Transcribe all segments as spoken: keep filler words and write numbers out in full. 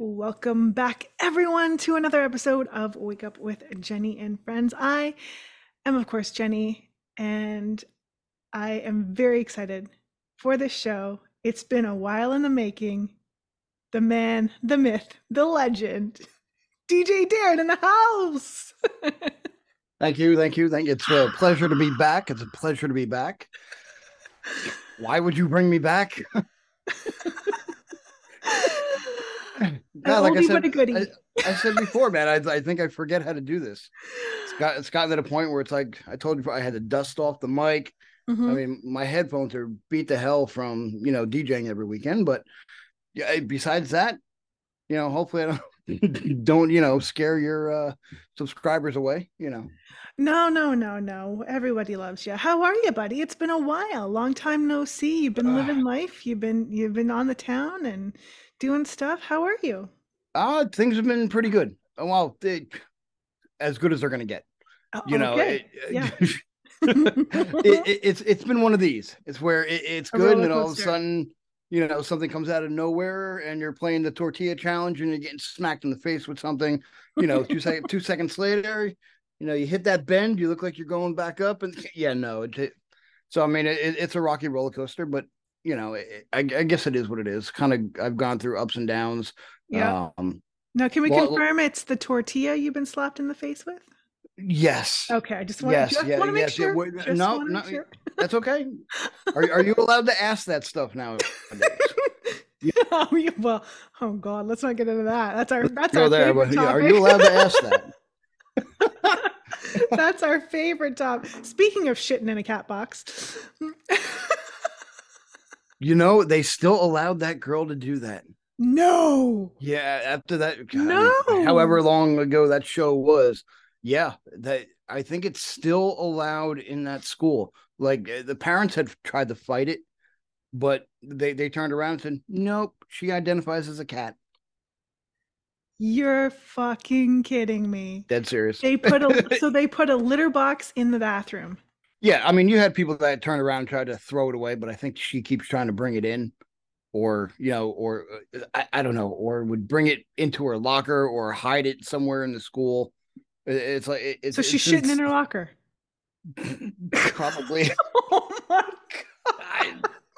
Welcome back, everyone, to another episode of Wake Up with Jenny and Friends. I am, of course, Jenny, and I am very excited for this show. It's been a while in the making. The man, the myth, the legend, D J Darren in the house. Thank you, thank you, thank you. It's a pleasure to be back. It's a pleasure to be back. Why would you bring me back? God, like I said, I, I said before, man, I, I think I forget how to do this. It's got it's gotten to the point where it's like I told you, I had to dust off the mic. Mm-hmm. I mean, my headphones are beat to hell from you know DJing every weekend. But yeah, besides that, you know, hopefully I don't don't you know scare your uh, subscribers away. You know. No, no, no, no. Everybody loves you. How are you, buddy? It's been a while. Long time no see. You've been living life. You've been you've been on the town and doing stuff. How are you? Uh, things have been pretty good. Well, they, as good as they're going to get. Oh, you know, okay. it, yeah. it, it, it's it's been one of these. It's where it, it's good, and then all of a sudden, you know, something comes out of nowhere, and you're playing the tortilla challenge, and you're getting smacked in the face with something. You know, two seconds two seconds later, you know, you hit that bend, you look like you're going back up, and yeah, no. It, it, so I mean, it, it's a rocky roller coaster, but you know, it, I, I guess it is what it is. Kind of, I've gone through ups and downs. Yeah. Um, now, can we well, confirm it's the tortilla you've been slapped in the face with? Yes. Okay, I just want, yes, just yeah, want to make yes, sure. It, just no, no, sure. That's okay. Are are you allowed to ask that stuff now? Yeah. Oh, well, oh God, let's not get into that. That's our that's Go our there, favorite but, topic. Yeah, are you allowed to ask that? That's our favorite topic. Speaking of shitting in a cat box. You know, they still allowed that girl to do that. No. Yeah, after that, God, no. I mean, however long ago that show was, yeah, that I think it's still allowed in that school. Like the parents had tried to fight it, but they they turned around and said, "Nope, she identifies as a cat." You're fucking kidding me. Dead serious. They put a so they put a litter box in the bathroom. Yeah, I mean, you had people that turned around and tried to throw it away, but I think she keeps trying to bring it in, or you know, or uh, I, I don't know, or would bring it into her locker or hide it somewhere in the school. It, it's like it, it's so she's it's, shitting it's, in her locker. Probably. Oh my God. I,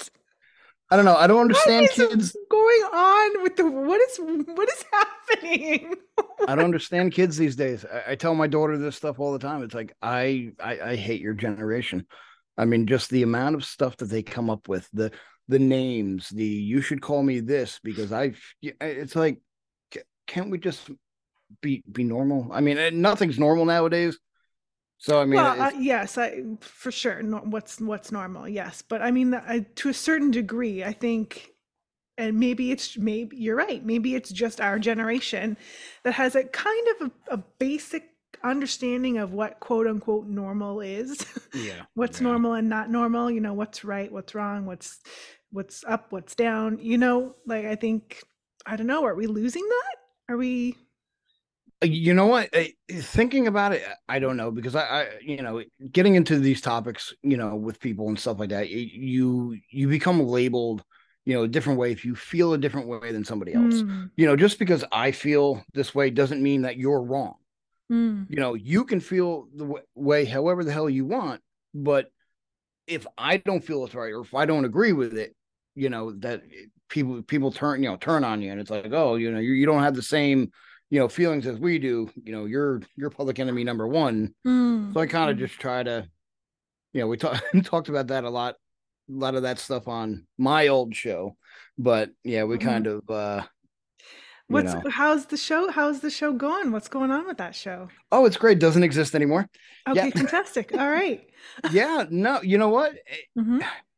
I don't know. I don't understand what is kids going on with the what is what is happening. I don't understand kids these days. I, I tell my daughter this stuff all the time. It's like I, I I hate your generation. I mean, just the amount of stuff that they come up with, the the names, the you should call me this because I. It's like, can't we just be be normal? I mean, nothing's normal nowadays. So I mean, well, uh, yes, I, for sure. No, what's what's normal? Yes, but I mean, I, to a certain degree, I think. And maybe it's maybe you're right. Maybe it's just our generation that has a kind of a, a basic understanding of what quote unquote normal is. Yeah. What's yeah. normal and not normal, you know, what's right, what's wrong, what's what's up, what's down, you know, like I think I don't know, are we losing that? Are we You know what? Thinking about it, I don't know because I, I, you know, getting into these topics, you know, with people and stuff like that, you you become labeled you know, a different way if you feel a different way than somebody else. Mm. You know, just because I feel this way doesn't mean that you're wrong. Mm. You know, you can feel the way however the hell you want, but if I don't feel it's right or if I don't agree with it, you know, that people people turn, you know, turn on you and it's like, oh, you know, you, you don't have the same, you know, feelings as we do. You know, you're you're public enemy number one. Mm. So I kind of mm. just try to, you know, we talk, talked about that a lot. A lot of that stuff on my old show, but yeah, we mm-hmm. kind of uh what's know. how's the show how's the show going? What's going on with that show? Oh, it's great. Doesn't exist anymore. Okay, yeah. Fantastic. All right. Yeah, no, you know what? Mm-hmm.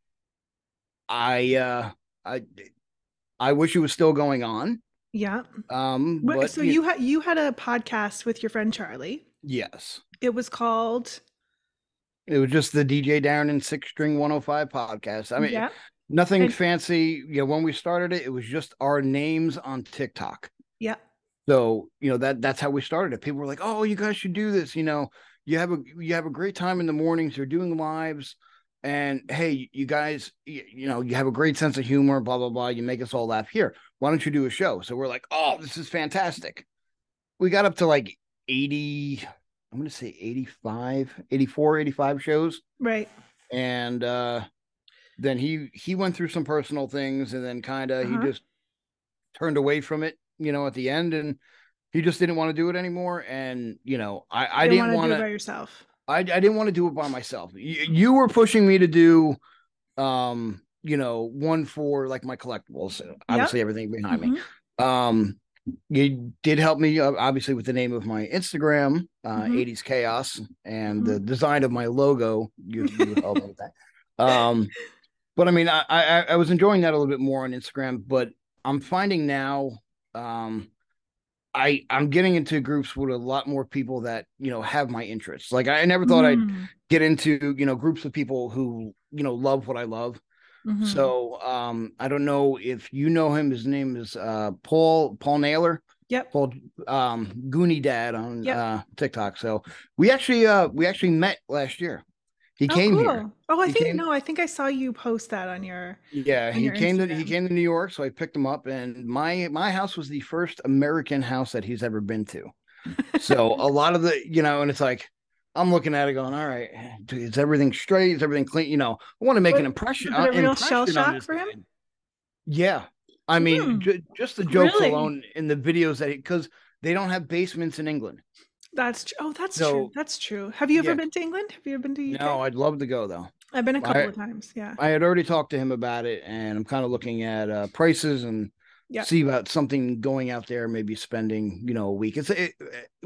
I uh I I wish it was still going on. Yeah. Um what, but so you, you had you had a podcast with your friend Charlie. Yes. It was called It was just the D J Darren and Six String one oh five podcast. I mean, yeah. nothing and, fancy. You know, when we started it, it was just our names on TikTok. Yeah. So, you know, that that's how we started it. People were like, oh, you guys should do this. You know, you have a you have a great time in the mornings. You're doing lives. and hey, you guys, you, you know, you have a great sense of humor, blah blah blah. You make us all laugh. Here, why don't you do a show? So we're like, oh, this is fantastic. We got up to like eighty. I'm going to say eighty-five, eighty-four, eighty-five shows. Right. And uh, then he he went through some personal things, and then kind of he Uh-huh. just turned away from it, you know, at the end, and he just didn't want to do it anymore. And you know, I I You didn't didn't want to want do it to. by yourself. I I didn't want to do it by myself. You, you were pushing me to do, um, you know, one for like my collectibles, Yep. obviously everything behind me. Hmm. Um, you did help me, uh, obviously, with the name of my Instagram, uh, Hmm. eighties Chaos, and Hmm. the design of my logo. You you helped me with that. Um, but I mean, I, I I was enjoying that a little bit more on Instagram, but I'm finding now, um, I I'm getting into groups with a lot more people that you know have my interests. Like I never thought I'd Hmm. get into you know groups of people who you know love what I love. Hmm. So um, I don't know if you know him. His name is uh, Paul Paul Naylor. Yep. Paul um, Goonie Dad on Yep. uh, TikTok. So we actually uh, we actually met last year. He Oh, came here. cool. Oh, I He think came. no, I think I saw you post that on your Yeah, on he your came to he Instagram. came to New York, so I picked him up, and my my house was the first American house that he's ever been to. So a lot of the, you know, and it's like I'm looking at it going, all right, is everything straight? Is everything clean? You know, I want to make What an impression was it uh, a real shell impression on shock this for him? guy. Yeah, I mean, Hmm. j- just the jokes Really? alone in the videos that because they don't have basements in England. That's tr- oh, that's true. So That's true. Have you ever yeah, been to England? Have you ever been to U K? no, I'd love to go though. I've been a couple I of times. Yeah. I had already talked to him about it, and I'm kind of looking at uh, prices and Yep. see about something going out there, maybe spending you know a week. It's it,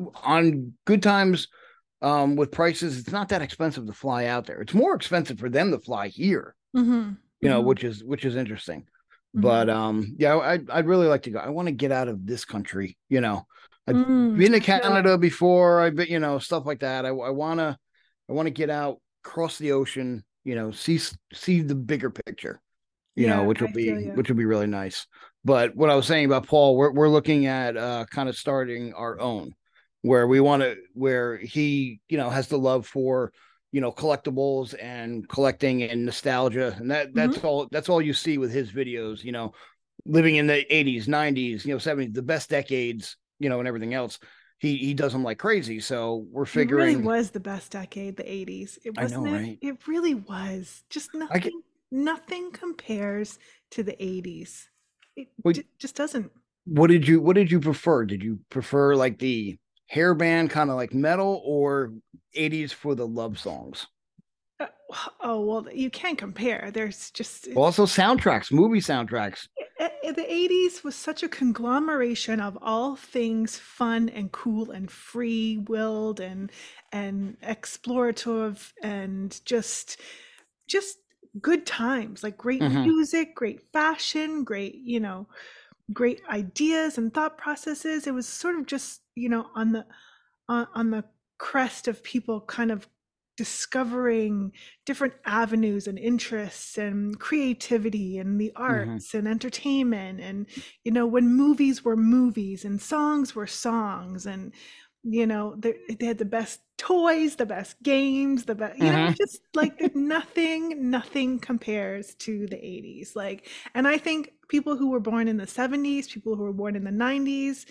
on good times um, with prices. It's not that expensive to fly out there. It's more expensive for them to fly here, Mm-hmm. you know, Mm-hmm. which is which is interesting. Mm-hmm. But um, yeah, I'd I'd really like to go. I want to get out of this country. You know, I've Mm, been to I feel you. Canada before. I've been, you know, stuff like that. I I wanna I want to get out, cross the ocean. You know, see see the bigger picture. You know, Yeah, which will I feel be you. which will be really nice. But what I was saying about Paul, we're we're looking at uh, kind of starting our own, where we want to, where he, you know, has the love for, you know, collectibles and collecting and nostalgia, and that that's Mm-hmm. all that's all you see with his videos. You know, living in the eighties, nineties, you know, seventies, the best decades, you know, and everything else. He he does them like crazy. So we're It really figuring. was the best decade, the eighties. It I know, wasn't it? right? It really was. Just I get. nothing nothing compares to the eighties. It What j- just doesn't. what did you what did you prefer? Did you prefer like the hairband kind of like metal or eighties for the love songs? Uh, oh, well, you can't compare. There's just Also soundtracks, movie soundtracks. eh, eh, the eighties was such a conglomeration of all things fun and cool and free-willed and and explorative and just just good times, like great Hmm. music, great fashion, great, you know, great ideas and thought processes. It was sort of just, you know, on the on, on the crest of people kind of discovering different avenues and interests and creativity and the Hmm. arts and entertainment, and you know, when movies were movies and songs were songs, and you know, they, they had the best toys, the best games, the best, you know, Hmm. just like that, nothing nothing compares to the eighties. Like, and I think people who were born in the seventies, people who were born in the nineties,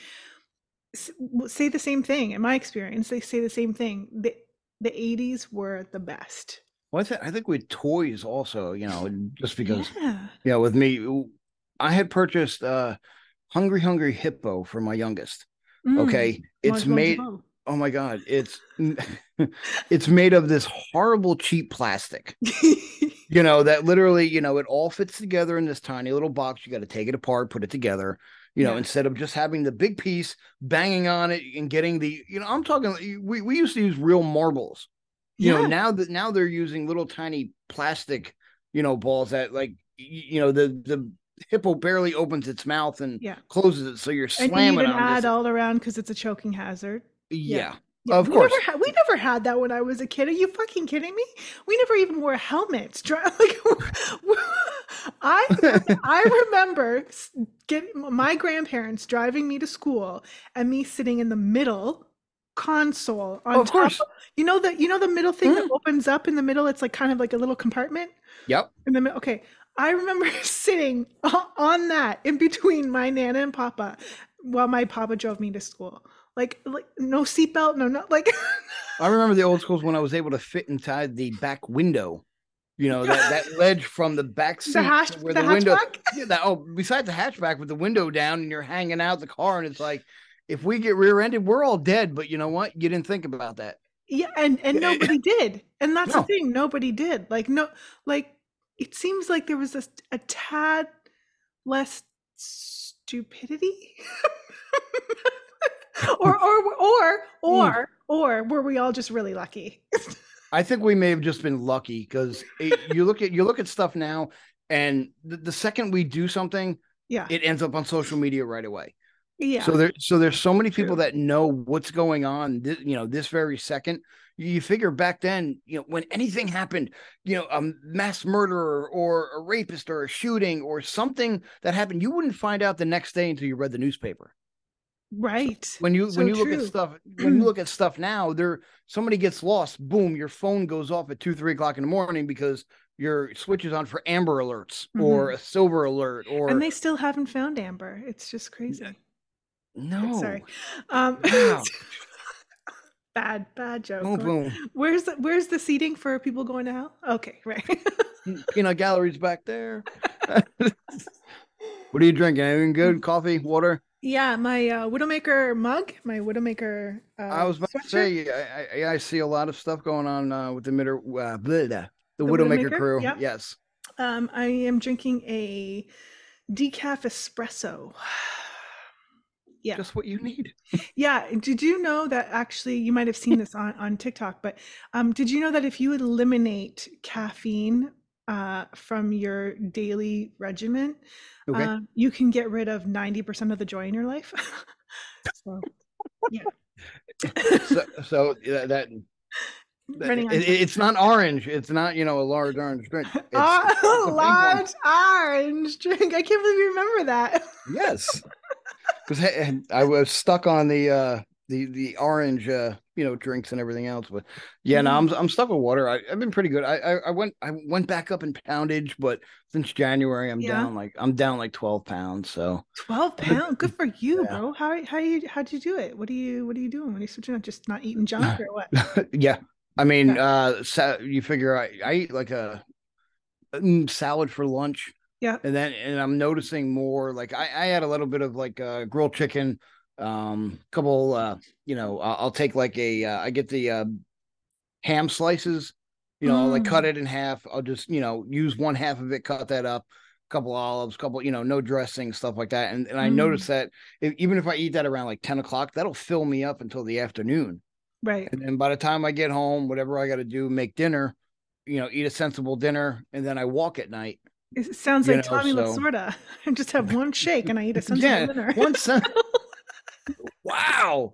say the same thing. In my experience, they say the same thing. The the eighties were the best. Well, I, th- I think with toys also, you know, just because, Yeah. you know, with me, I had purchased uh Hungry Hungry Hippo for my youngest. Mm. Okay. Moi, It's je mange made, pas. oh my God, it's it's made of this horrible cheap plastic. You know, that literally, you know, it all fits together in this tiny little box. You got to take it apart, put it together, you know, Yeah. instead of just having the big piece, banging on it and getting the, you know, I'm talking, we, we used to use real marbles, you know, Yeah. now that now they're using little tiny plastic, you know, balls that like, you know, the, the hippo barely opens its mouth and Yeah. closes it. So you're And you need slamming an on ad this. all around because it's a choking hazard. Yeah. Yeah, Yeah. of We never course. had we never had that when I was a kid. Are you fucking kidding me? We never even wore helmets. Dri- Like I I remember getting my grandparents driving me to school and me sitting in the middle console Oh, on of top course. of, you know the you know the middle thing that Mm. opens up in the middle. It's like kind of like a little compartment Yep. in the middle. Okay, I remember sitting o- on that in between my nana and papa while my papa drove me to school. Like like no seatbelt, no no like I remember the old schools when I was able to fit inside the back window. You know, that that ledge from the back the seat hash to where the the window, hatchback. yeah, that, oh, besides the hatchback with the window down and you're hanging out the car, and it's like, if we get rear-ended, we're all dead. But you know what? You didn't think about that. Yeah, and and nobody did. And that's the No, thing, nobody did. Like no like it seems like there was a, a tad less stupidity. or or or Mm. or or were we all just really lucky? I think we may have just been lucky because you look at you look at stuff now, and the, the second we do something, Yeah. it ends up on social media right away. Yeah. So there, so there's so many people True. that know what's going on, th- you know, this very second. You figure back then, you know, when anything happened, you know, a mass murderer or a rapist or a shooting or something that happened, you wouldn't find out the next day until you read the newspaper. So Right. when you when So you look at true. stuff, when you look at stuff now, there somebody gets lost, boom, your phone goes off at two, three o'clock in the morning because your switch is on for Amber Alerts or Mhm. a Silver Alert And or they still haven't found Amber. It's just crazy. Sorry. no, Um wow, bad bad joke. boom, Going- boom. Where's the where's the seating for people going to hell? Okay, right. Peanut galleries back there. What are you drinking? Anything good? Coffee, water? Yeah, my uh, Widowmaker mug, my Widowmaker I uh, was about to sweatshirt, say, I, I, I see a lot of stuff going on uh, with the middle, uh, blah, blah, the the Widowmaker Widowmaker. crew. Yeah. Yes, Um, I am drinking a decaf espresso. Yeah. just what you need. Yeah. Did you know that actually you might have seen this on, on TikTok, but um, did you know that if you eliminate caffeine uh, from your daily regimen, Okay. uh, you can get rid of ninety percent of the joy in your life? So, yeah. So, so that, that Running on it, it's not orange. It's not, you know, a large orange drink. It's, Ah, it's a big one. large orange drink. I can't believe you remember that. Yes, because I was stuck on the uh, the the orange, uh, you know, drinks and everything else. But yeah, no, Yeah. I'm I'm stuck with water. I, I've been pretty good. I, I I went I went back up in poundage, but since January, I'm Yeah. down like I'm down like twelve pounds. So twelve pounds. Good for you, yeah, bro. How how you how'd you do it? What are you what are you doing? What are you switching up? Just not eating junk or what? yeah. I mean, Yeah. uh, sa- you figure I I eat like a mm, salad for lunch, Yeah. and then and I'm noticing more like I I had a little bit of like uh, grilled chicken, um, couple uh, you know, I'll, I'll take like a uh, I get the uh, ham slices, you know, I'll like cut Mm, it in half. I'll just, you know, use one half of it, cut that up, couple olives, couple, you know, no dressing, stuff like that. And and I mm, noticed that if, even if I eat that around like ten o'clock, that'll fill me up until the afternoon. right. And then by the time I get home, whatever I got to do, make dinner, you know, eat a sensible dinner, and then I walk at night, It sounds you like know, Tommy so Lasorda. I just have one shake and I eat a sensible yeah, dinner. once, wow.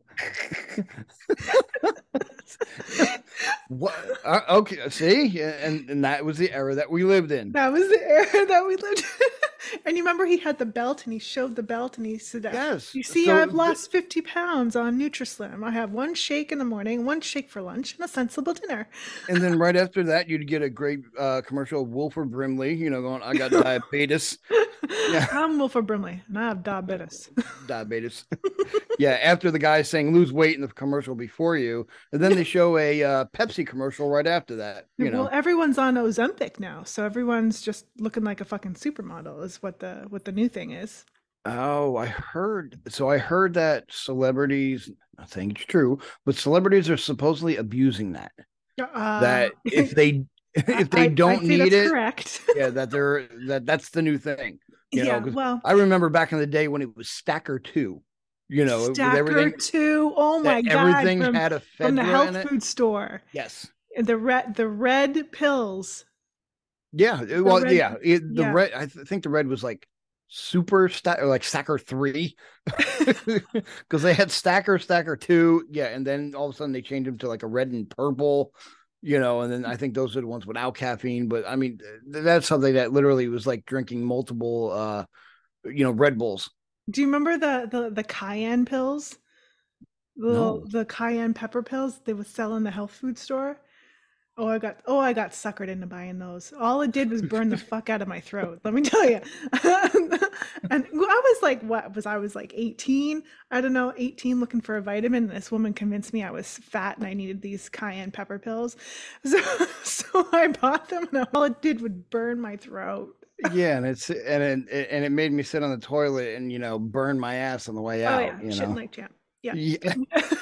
What? Uh, okay, see, and and that was the era that we lived in. That was the era that we lived in. And you remember he had the belt and he showed the belt and he said, uh, Yes. you see, So I've lost fifty pounds on Nutrislim. I have one shake in the morning, one shake for lunch, and a sensible dinner. and then right after that, you'd get a great uh, commercial of Wilford Brimley, you know, going, I got diabetes. Yeah, I'm Wilford Brimley and I have diabetes. diabetes. Yeah, after the guy saying lose weight in the commercial before you, and then they show a uh, Pepsi commercial right after that, you Well, know. everyone's on Ozempic now, so everyone's just looking like a fucking supermodel is what the what the new thing is. Oh, I heard. So I heard that celebrities, I think it's true, but celebrities are supposedly abusing that. Uh, That if they if they I, don't I'd say need that's it, correct. yeah, that they're that that's the new thing, you know. Yeah, Because well, I remember back in the day when it was Stacker Two, you know, with Stacker everything too. Oh that my God, everything from had a from the Fedra in health it. food store. Yes. The red the red pills. Yeah. The Well, red yeah. It, the yeah. red, I th- think the red was like super stack or like Stacker Three, because they had Stacker, Stacker Two, yeah, and then all of a sudden they changed them to like a red and purple, you know, and then I think those are the ones without caffeine. But I mean, th- that's something that literally was like drinking multiple, uh, you know, Red Bulls. Do you remember the the the cayenne pills? The little No. the cayenne pepper pills they would sell in the health food store. Oh, I got oh, I got suckered into buying those. All it did was burn the fuck out of my throat. Let me tell you. And well, I was like, what was I was like eighteen? I don't know, eighteen looking for a vitamin. This woman convinced me I was fat and I needed these cayenne pepper pills. So, so I bought them and all it did would burn my throat. Yeah, and it's and it and it made me sit on the toilet and you know burn my ass on the way Oh out. yeah, You shitting know. like champ. Yeah. Yeah.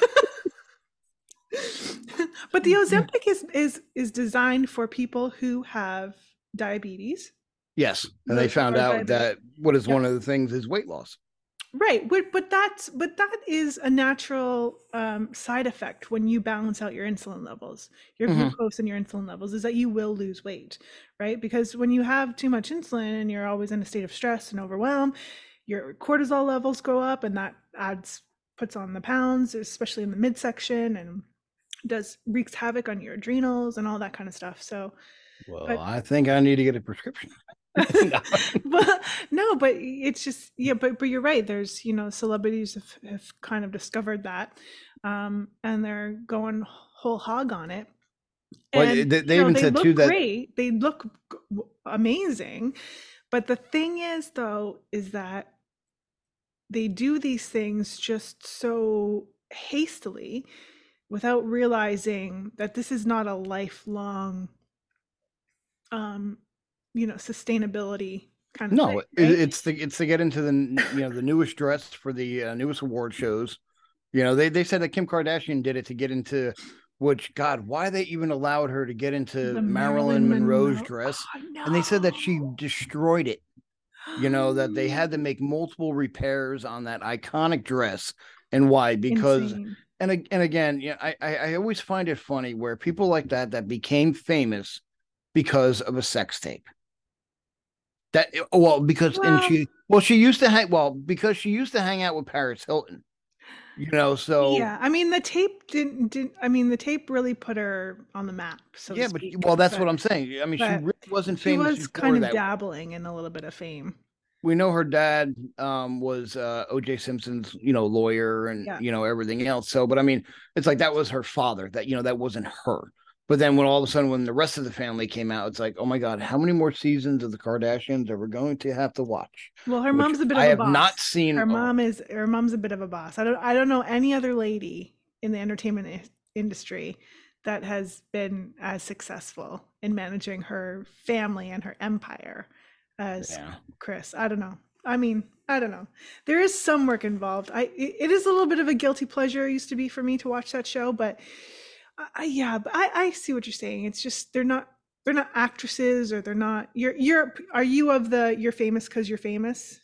But the Ozempic is is is designed for people who have diabetes. Yes, and they The found are out diabetic. that what is Yeah. one of the things is weight loss. Right. But but that's but that is a natural um, side effect when you balance out your insulin levels, your Hmm. glucose and your insulin levels, is that you will lose weight, right? Because when you have too much insulin and you're always in a state of stress and overwhelm, your cortisol levels go up and that adds puts on the pounds, especially in the midsection, and does wreaks havoc on your adrenals and all that kind of stuff. So, Well, but I think I need to get a prescription. No. but no, but it's just yeah, but but you're right. There's you know celebrities have, have kind of discovered that, um, and they're going whole hog on it. Well, And they, you they know even they said too look that great. They look g- amazing. But the thing is, though, is that they do these things just so hastily without realizing that this is not a lifelong um you know sustainability kind of thing, no, it, right? it's the it's to get into the you know the newest dress for the uh, newest award shows. You know, they they said that Kim Kardashian did it to get into which God, why they even allowed her to get into The Marilyn Marilyn Monroe's Monroe. dress, Oh and they said that she no. destroyed it. You know, that they had to make multiple repairs on that iconic dress. And why? Because Insane. and and again, yeah, I I always find it funny where people like that that became famous because of a sex tape. That well, because and Well, she well she used to hang well because she used to hang out with Paris Hilton. You know, so yeah. I mean, the tape didn't didn't I mean, the tape really put her on the map, so to yeah, but speak. well, that's But what I'm saying. I mean, she but really wasn't she famous was kind before of that. dabbling in a little bit of fame. We know her dad um, was uh, O J Simpson's, you know, lawyer and Yeah. you know everything else. So, but I mean, it's like that was her father. That you know that wasn't her. But then when all of a sudden when the rest of the family came out, it's like, oh my God, how many more seasons of the Kardashians are we going to have to watch? Well, her Which mom's a bit I of a have not boss. seen. Her Oh, mom is her mom's a bit of a boss. I don't I don't know any other lady in the entertainment i- industry that has been as successful in managing her family and her empire as yeah. Chris. I don't know. I mean, I don't know. There is some work involved. I it, it is a little bit of a guilty pleasure it used to be for me to watch that show, but I, I- yeah, but I I see what you're saying. It's just they're not they're not actresses or they're not you're you're are you of the you're famous because you're famous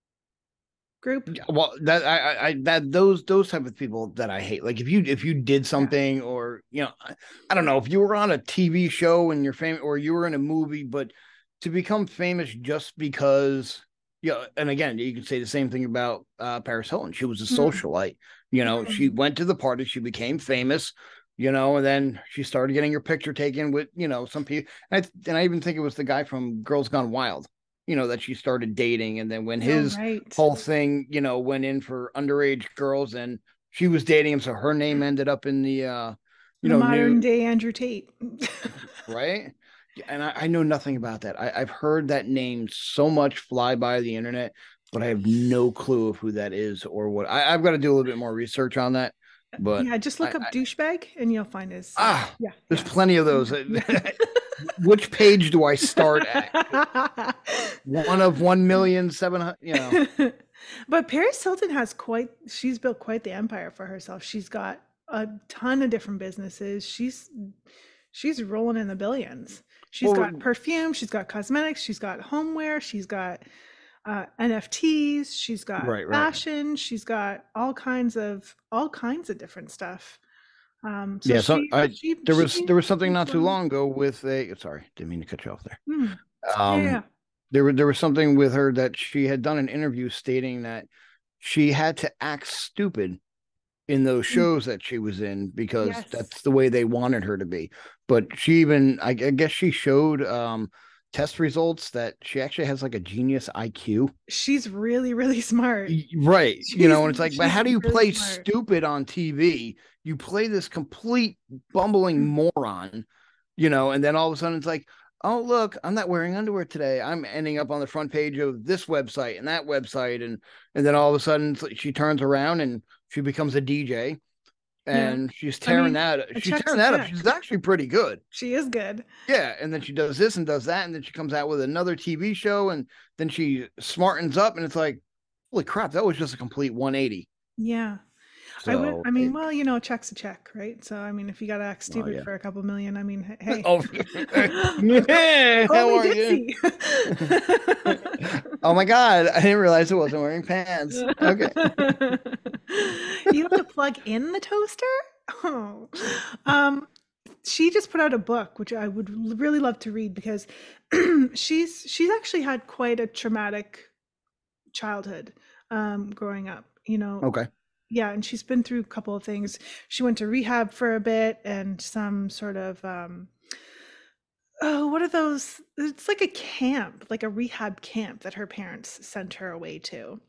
group? Yeah, well, that I, I I- that those those type of people that I hate. Like if you if you did Yeah. something or you know, I, I don't know if you were on a T V show and you're famous or you were in a movie, but to become famous just because yeah, you know, and again, you can say the same thing about uh, Paris Hilton. She was a Mm, socialite. You know, she mm. went to the party, she became famous. You know, and then she started getting her picture taken with you know some people. And I, and I even think it was the guy from Girls Gone Wild. You know that she started dating, and then when Oh, his right. whole thing, you know, went in for underage girls and she was dating him. So her name ended up in the, uh, you The know, news, modern day Andrew Tate. right? And I, I know nothing about that. I, I've heard that name so much fly by the internet, but I have no clue of who that is or what. I, I've got to do a little bit more research on that. But Yeah, just I, look up I douchebag and you'll find his. Uh, ah, yeah, there's yeah, plenty of those. yeah. Which page do I start at? Yeah. One of one million seven hundred, you know. But Paris Hilton has quite, she's built quite the empire for herself. She's got a ton of different businesses. She's she's rolling in the billions. She's got Well, perfume, she's got cosmetics, she's got homeware, she's got uh, N F Ts, she's got right, right. fashion, she's got all kinds of all kinds of different stuff. Um, so Yeah, so she I she there was she there was something she's not too running. long ago with a sorry, didn't mean to cut you off there. Hmm. Yeah, Um yeah. there were there was something with her that she had done an interview stating that she had to act stupid in those Mm, shows that she was in because yes. that's the way they wanted her to be. But she even I, I guess she showed um test results that she actually has like a genius I Q. She's really, really smart. Right. She's, you know, and it's like, but she's how do you really play smart. stupid on T V? You play this complete bumbling moron, you know, and then all of a sudden it's like, oh, look, I'm not wearing underwear today. I'm ending up on the front page of this website and that website. And and then all of a sudden she turns around and she becomes a D J Yeah. and she's I tearing mean, that. a She's check's tearing a that up. check. She's actually pretty good. She is good. Yeah. And then she does this and does that. And then she comes out with another T V show and then she smartens up and it's like, holy crap, that was just a complete one eighty. Yeah. I would, So I mean, it, well, you know, a check's a check, right? So, I mean, if you got to act oh stupid yeah. for a couple million, I mean, h- hey. Oh, yeah. Call How me are you? ditzy. Oh my God. I didn't realize it wasn't wearing pants. Okay. You have to plug in the toaster? Oh. Um, she just put out a book, which I would l- really love to read because she's she's actually had quite a traumatic childhood um, growing up. You know, Okay. yeah, and she's been through a couple of things. She went to rehab for a bit and some sort of um oh, what are those? It's like a camp, like a rehab camp that her parents sent her away to.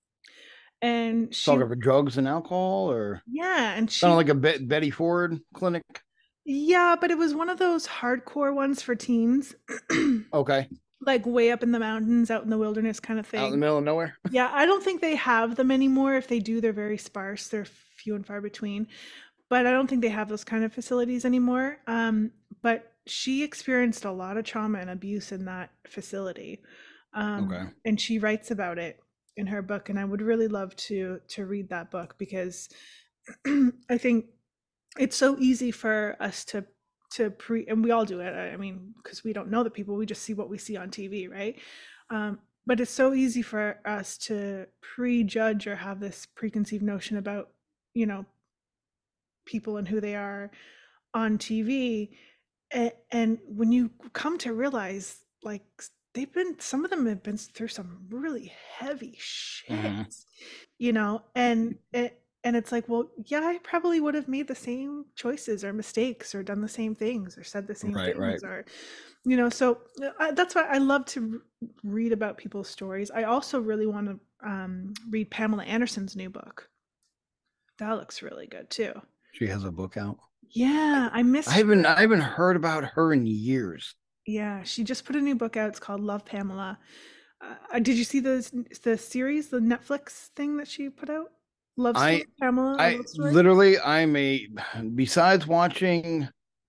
And she Talking for drugs and alcohol or yeah, and kind of she like a Be- Betty Ford clinic. yeah, but it was one of those hardcore ones for teens. Okay. Like way up in the mountains, out in the wilderness kind of Out in the thing. middle of nowhere. Yeah, I don't think they have them anymore. If they do, they're very sparse. They're few and far between. But I don't think they have those kind of facilities anymore. Um, but she experienced a lot of trauma and abuse in that facility. Um, Okay. and she writes about it in her book. And I would really love to to read that book because I think it's so easy for us to to pre and we all do it. I mean, because we don't know the people, we just see what we see on T V, right? Um, but it's so easy for us to prejudge or have this preconceived notion about, you know, people and who they are on T V. And, and when you come to realize, like, they've been, some of them have been through some really heavy shit, hmm you know, and it, and it's like, well, yeah, I probably would have made the same choices or mistakes or done the same things or said the same Right. Right. things or, you know, so uh, I, that's why I love to r- read about people's stories. I also really want to um, read Pamela Anderson's new book. That looks really good too. She has a book out. Yeah, I I missed haven't. her. I haven't heard about her in years. Yeah, she just put a new book out. It's called Love Pamela. Uh, did you see the the series, the Netflix thing that she put out? Love I. Story, Pamela, a I love story. literally. I'm a. Besides watching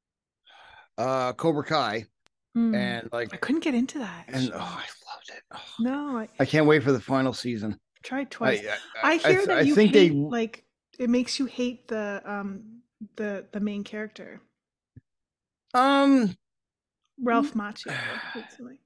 uh Cobra Kai Mm. and like I couldn't get into that and show. oh, I loved it. Oh, No, I I can't wait for the final season. tried I twice. I I I, hear that I you think hate they. like it makes you hate the um the the main character, Um. Ralph Macchio. Basically.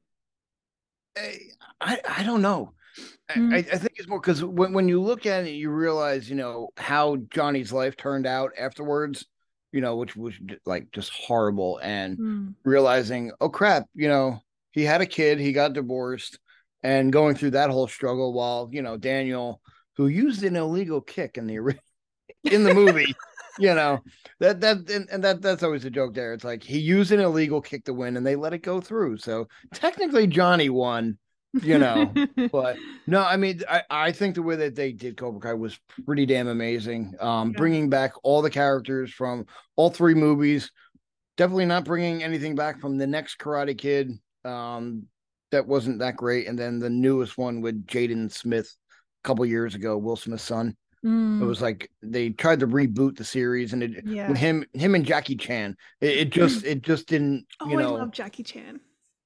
I I I don't know. I, I Mm. think it's more because when, when you look at it, you realize, you know, how Johnny's life turned out afterwards, you know, which was like just horrible. And Mm. realizing, oh crap, you know, he had a kid, he got divorced, and going through that whole struggle while, you know, Daniel, who used an illegal kick in the in the movie, you know, that that and, and that that's always a joke there. It's like he used an illegal kick to win and they let it go through. So technically Johnny won, you know, but no, I mean, I, I think the way that they did Cobra Kai was pretty damn amazing. Um, Yeah. bringing back all the characters from all three movies. Definitely not bringing anything back from the next Karate Kid. Um, that wasn't that great. And then the newest one with Jaden Smith a couple years ago, Will Smith's son. It Mm. was like they tried to reboot the series, and it with Yeah. him, him and Jackie Chan. It, it just, it just didn't. You Oh, I love know, Jackie Chan.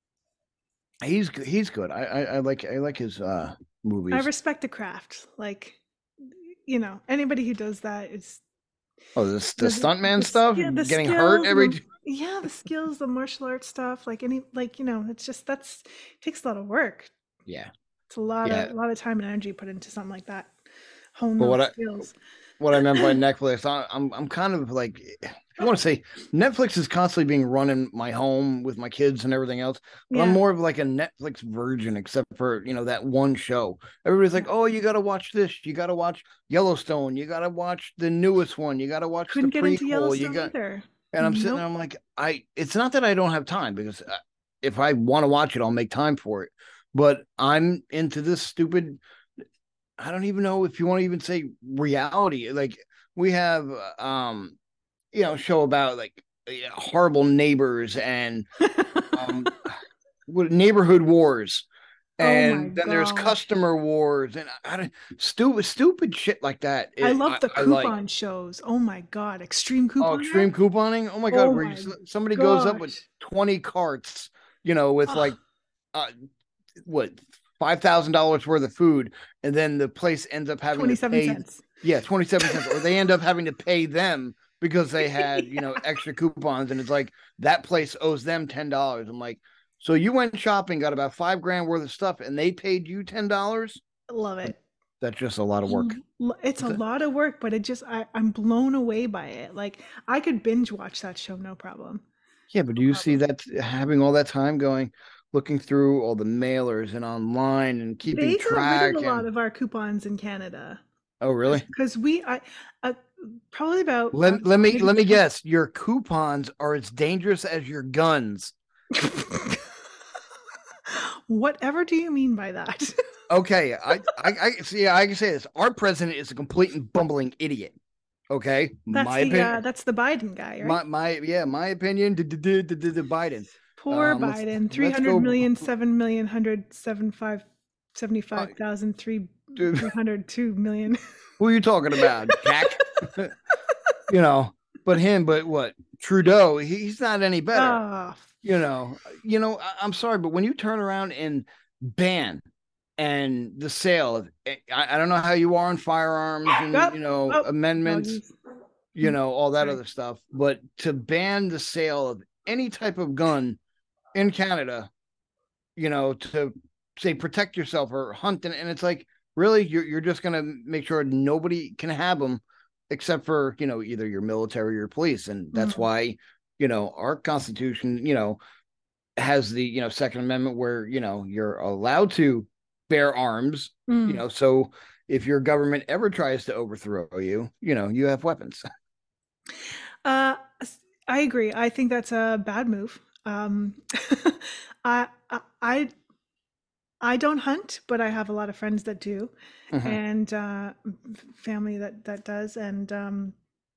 he's he's good. I, I I like I like his uh I movies. respect the craft. Like, you know, anybody who does that is Oh, this the the, the, stuntman the stuff, yeah, the getting hurt skills, every. the, yeah, the skills, the martial arts stuff, like any, like, you know, it's just that's takes a lot of work. Yeah, It's a lot yeah. of a lot of time and energy put into something like that. Hone But those what I skills. what I meant by Netflix, I, I'm I'm kind of like, I want to say Netflix is constantly being run in my home with my kids and everything else, but I'm Yeah. more of like a Netflix virgin, except for, you know, that one show. Everybody's like, oh, you got to watch this, you got to watch Yellowstone, you got to watch the newest one, you got to watch the Couldn't get into prequel, you Yellowstone got, either. and I'm sitting there, Nope. I'm like, I, it's not that I don't have time because if I want to watch it, I'll make time for it. But I'm into this stupid. I don't even know if you want to even say reality. Like we have, um, you know, show about like horrible neighbors and um, what neighborhood wars, Oh my and then there's gosh. customer wars, and I don't stupid stupid shit like that. I It, love I, the I like. coupon shows. Oh my God. Extreme Oh, couponer? extreme couponing. Oh my god, Oh where you, my somebody goes up with gosh. twenty carts, you know, with Oh, like uh, what five thousand dollars worth of food, and then the place ends up having to twenty-seven pay, cents. yeah, twenty seven cents, or they end up having to pay them because they had you know Yeah. extra coupons, and it's like that place owes them ten dollars. I'm like, so you went shopping, got about five grand worth of stuff, and they paid you ten dollars. Love it. That's just a lot of work. L- It's a lot of work, but it just I, I'm blown away by it. Like I could binge watch that show, no problem. Yeah, but do No you see problem. that having all that time going, looking through all the mailers and online and keeping They got rid of a track lot and of our coupons in Canada oh really? because we I uh, probably about I Let, don't know, let me maybe let me ten. guess. Your coupons are as dangerous as your guns. Whatever do you mean by that? Okay, I I, I see. I can say this. Our president is a complete and bumbling idiot. Okay, That's my the uh opinion. that's the Biden guy, right? My my yeah, my opinion. d- d- d- d- d- d- Biden. Poor Um, let's Biden. Three let's hundred go. million, seven million, hundred seven five seventy Uh, five thousand, three dude, three hundred two million. who are you talking about, Jack? you know, but him, but what? Trudeau, he, he's not any better. Ah, You know, you know. I, I'm sorry, but when you turn around and ban and the sale of, I, I don't know how you are on firearms and you up, know up, amendments, doggies. you know all that Sorry. other stuff, but to ban the sale of any type of gun in Canada, you know, to say protect yourself or hunt, and, and it's like really you're you're just gonna make sure nobody can have them except for you know either your military or your police, and that's Mm, why you know our constitution you know has the you know Second Amendment where you know you're allowed to bear arms, you mm. know, so if your government ever tries to overthrow you, you know you have weapons. Uh, s- I agree. I think that's a bad move. Um, I, I, I I don't hunt, but I have a lot of friends that do, Mhm. and uh, f- family that that does, and um,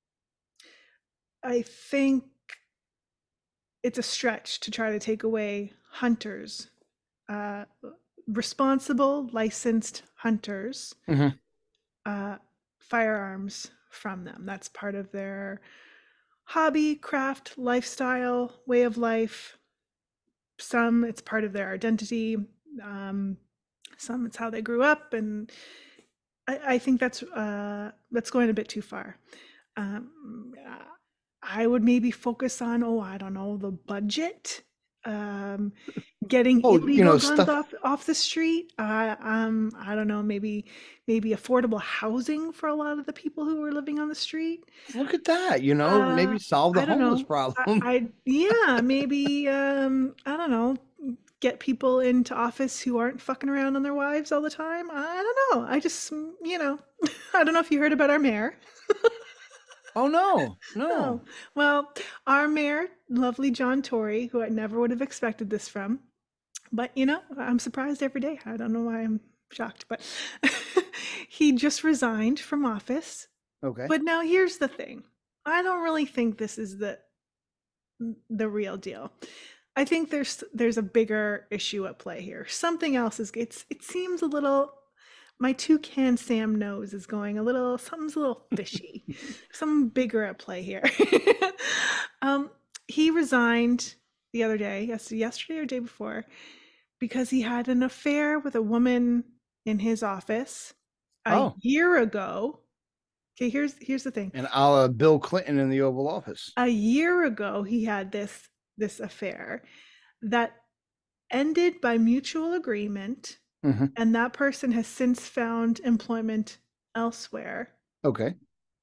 I think it's a stretch to try to take away hunters, uh, responsible, licensed hunters, Mhm. uh, firearms from them. That's part of their hobby, craft, lifestyle, way of life. Some it's part of their identity. Um, some it's how they grew up, and I, I think that's uh, that's going a bit too far. Um, uh, I would maybe focus on, oh, I don't know, the budget, um, getting Oh, you illegal know guns stuff. off off the street. Uh, um, I don't know, maybe maybe affordable housing for a lot of the people who are living on the street. Look at that, you know, Uh, maybe solve the I don't homeless know. I, problem. I yeah, maybe um, I don't know, get people into office who aren't fucking around on their wives all the time. I don't know. I just mm, you know, I don't know if you heard about our mayor. Oh no, Oh, no. well, our mayor, lovely John Tory, who I never would have expected this from, but you know, I'm surprised every day. I don't know why I'm shocked, but he just resigned from office. Okay. But now here's the thing. I don't really think this is the the real deal. I think there's there's a bigger issue at play here. Something else is it's it seems a little my toucan Sam nose is going a little something's a little fishy. Something bigger at play here. um he resigned the other day, yes, yesterday or day before, because he had an affair with a woman in his office a Oh, year ago. Okay, here's here's the thing. and a la Bill Clinton in the Oval Office. A year ago he had this this affair that ended by mutual agreement, Hmm. and that person has since found employment elsewhere. Okay.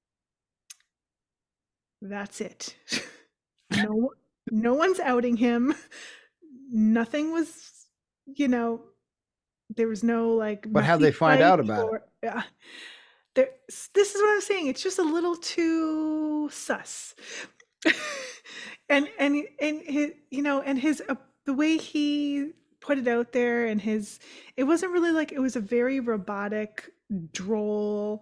That's it. No, no one's outing him. Nothing was, you know, there was no like But how'd messy they find fight out about it? or yeah. There, this is what I'm saying. It's just a little too sus. and and and his, you know, and his uh, the way he put it out there, and his, it wasn't really like, it was a very robotic, droll,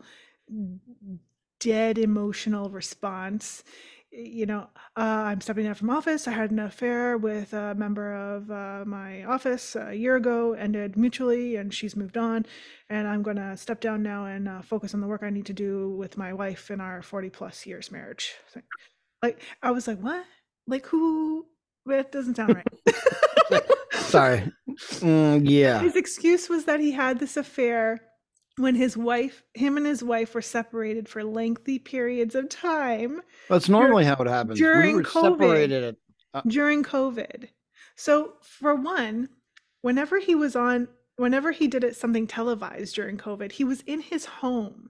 dead emotional response. You know, uh, I'm stepping down from office. I had an affair with a member of uh, my office a year ago, ended mutually, and she's moved on. And I'm going to step down now and uh, focus on the work I need to do with my wife in our forty plus years marriage. So, like, I was like, what? Like, who? That doesn't sound right. Sorry. Mm, yeah. His excuse was that he had this affair when his wife, him and his wife were separated for lengthy periods of time. That's normally how it happens. During we were COVID. separated at, uh, during COVID. So for one, whenever he was on, whenever he did it something televised during COVID, he was in his home,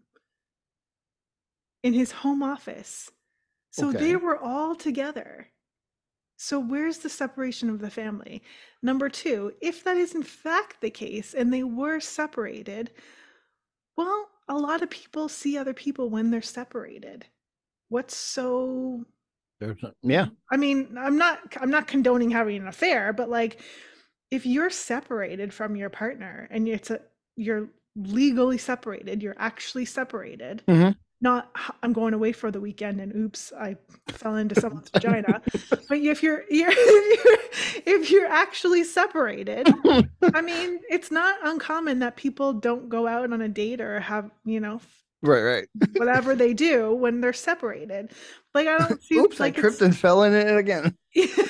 in his home office. So okay. They were all together. So where's the separation of the family? Number two, if that is in fact the case and they were separated, well, a lot of people see other people when they're separated. What's so... Yeah. I mean, I'm not I'm not condoning having an affair, but like, if you're separated from your partner and it's a you're legally separated, you're actually separated. Mm-hmm. Not I'm going away for the weekend and oops, I fell into someone's vagina. But if you're, you're if you're actually separated, I mean, it's not uncommon that people don't go out on a date or have, you know, right, right, whatever they do when they're separated. Like, I don't see. Oops, like I tripped and fell in it again.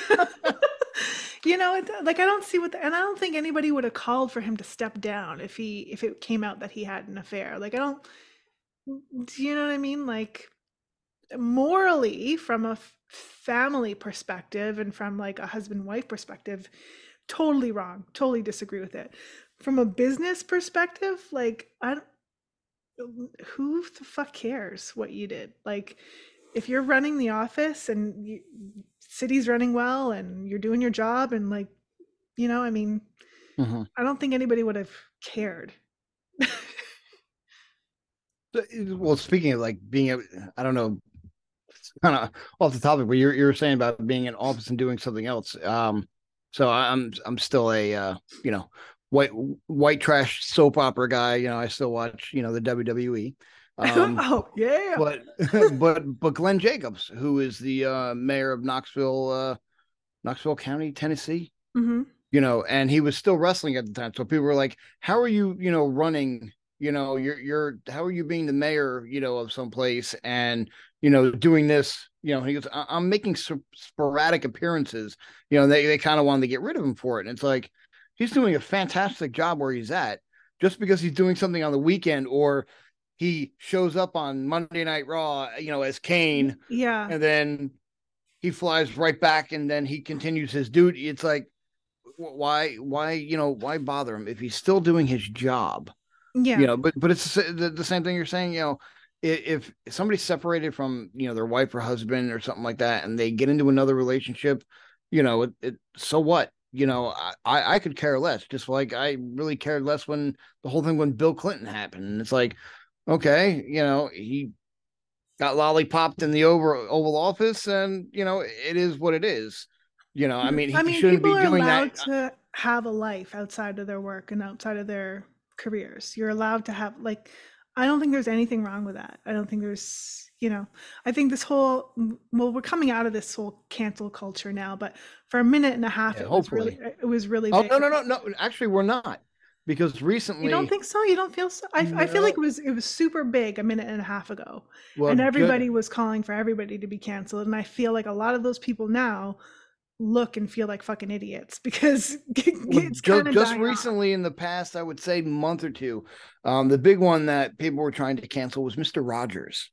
You know, like, I don't see what, the, and I don't think anybody would have called for him to step down if he if it came out that he had an affair. Like, I don't. Do you know what I mean? Like, morally, from a f- family perspective and from like a husband-wife perspective, totally wrong. Totally disagree with it. From a business perspective, like, I don't, who the fuck cares what you did? Like, if you're running the office and you, city's running well and you're doing your job and like, you know, I mean, mm-hmm. I don't think anybody would have cared. Well, speaking of like being, a, I don't know, kind of off the topic, but you're you're saying about being in office and doing something else. Um, so I'm I'm still a uh, you know, white white trash soap opera guy. You know, I still watch, you know, the W W E. Um, oh yeah. But but but Glenn Jacobs, who is the uh, mayor of Knoxville, uh, Knoxville County, Tennessee. Mm-hmm. You know, and he was still wrestling at the time. So people were like, "How are you, you know, running?" You know, you're, you're, how are you being the mayor, you know, of some place and, you know, doing this, you know, he goes, I'm making sporadic appearances, you know, they, they kind of wanted to get rid of him for it. And it's like, he's doing a fantastic job where he's at. Just because he's doing something on the weekend or he shows up on Monday Night Raw, you know, as Kane. Yeah. And then he flies right back and then he continues his duty. It's like, why, why, you know, why bother him if he's still doing his job? Yeah, you know, but but it's the, the same thing you're saying. You know, if, if somebody's separated from, you know, their wife or husband or something like that, and they get into another relationship, you know, it, it so what? You know, I I could care less. Just like I really cared less when the whole thing when Bill Clinton happened. And it's like, okay, you know, he got lollipopped in the Oval Oval Office, and you know, it is what it is. You know, I mean, he I mean, shouldn't people be are doing allowed that. to have a life outside of their work and outside of their careers. You're allowed to have, like, I don't think there's anything wrong with that. I don't think there's, you know, I think this whole, well, we're coming out of this whole cancel culture now, but for a minute and a half, Yeah, it hopefully. was really, it was really oh big. no no no no actually we're not, because recently. You don't think so? You don't feel so? I, no. I feel like it was it was super big a minute and a half ago, well, and everybody good. was calling for everybody to be canceled, and I feel like a lot of those people now look and feel like fucking idiots because it's just, kind of just recently off. In the past, I would say month or two, um, the big one that people were trying to cancel was Mister Rogers.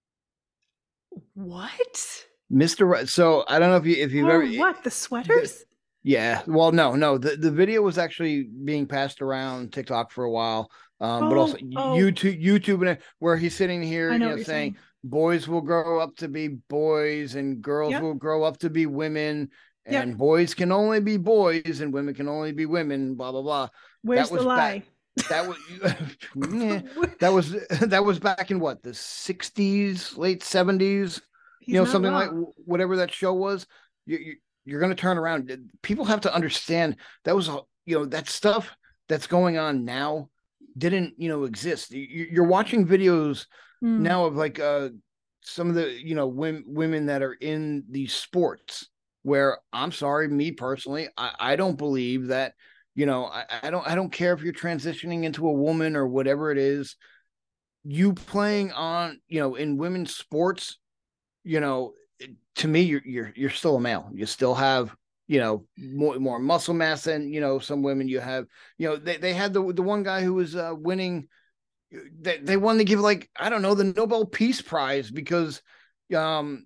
What? Mister So I don't know if you if you've oh, ever what the sweaters? The, yeah, well, no, no, the the video was actually being passed around TikTok for a while, um, oh, but also oh. YouTube, YouTube, and where he's sitting here, you know, saying, saying boys will grow up to be boys and girls yep. will grow up to be women. And yep. boys can only be boys and women can only be women, blah, blah, blah. Where's that was the lie? Back, that was, yeah, that was, that was back in what, the sixties, late seventies, He's you know, something wrong. Like whatever that show was. You, you, you're going to turn around. People have to understand that was, you know, that stuff that's going on now didn't, you know, exist. You're watching videos mm. now of like uh, some of the, you know, women, women that are in these sports where I'm sorry, me personally, I, I don't believe that, you know, I, I don't, I don't care if you're transitioning into a woman or whatever it is, you playing on, you know, in women's sports, you know, to me, you're, you're, you're still a male. You still have, you know, more, more muscle mass than, you know, some women. You have, you know, they, they had the, the one guy who was uh, winning, they, they wanted to give like, I don't know, the Nobel Peace Prize because, um,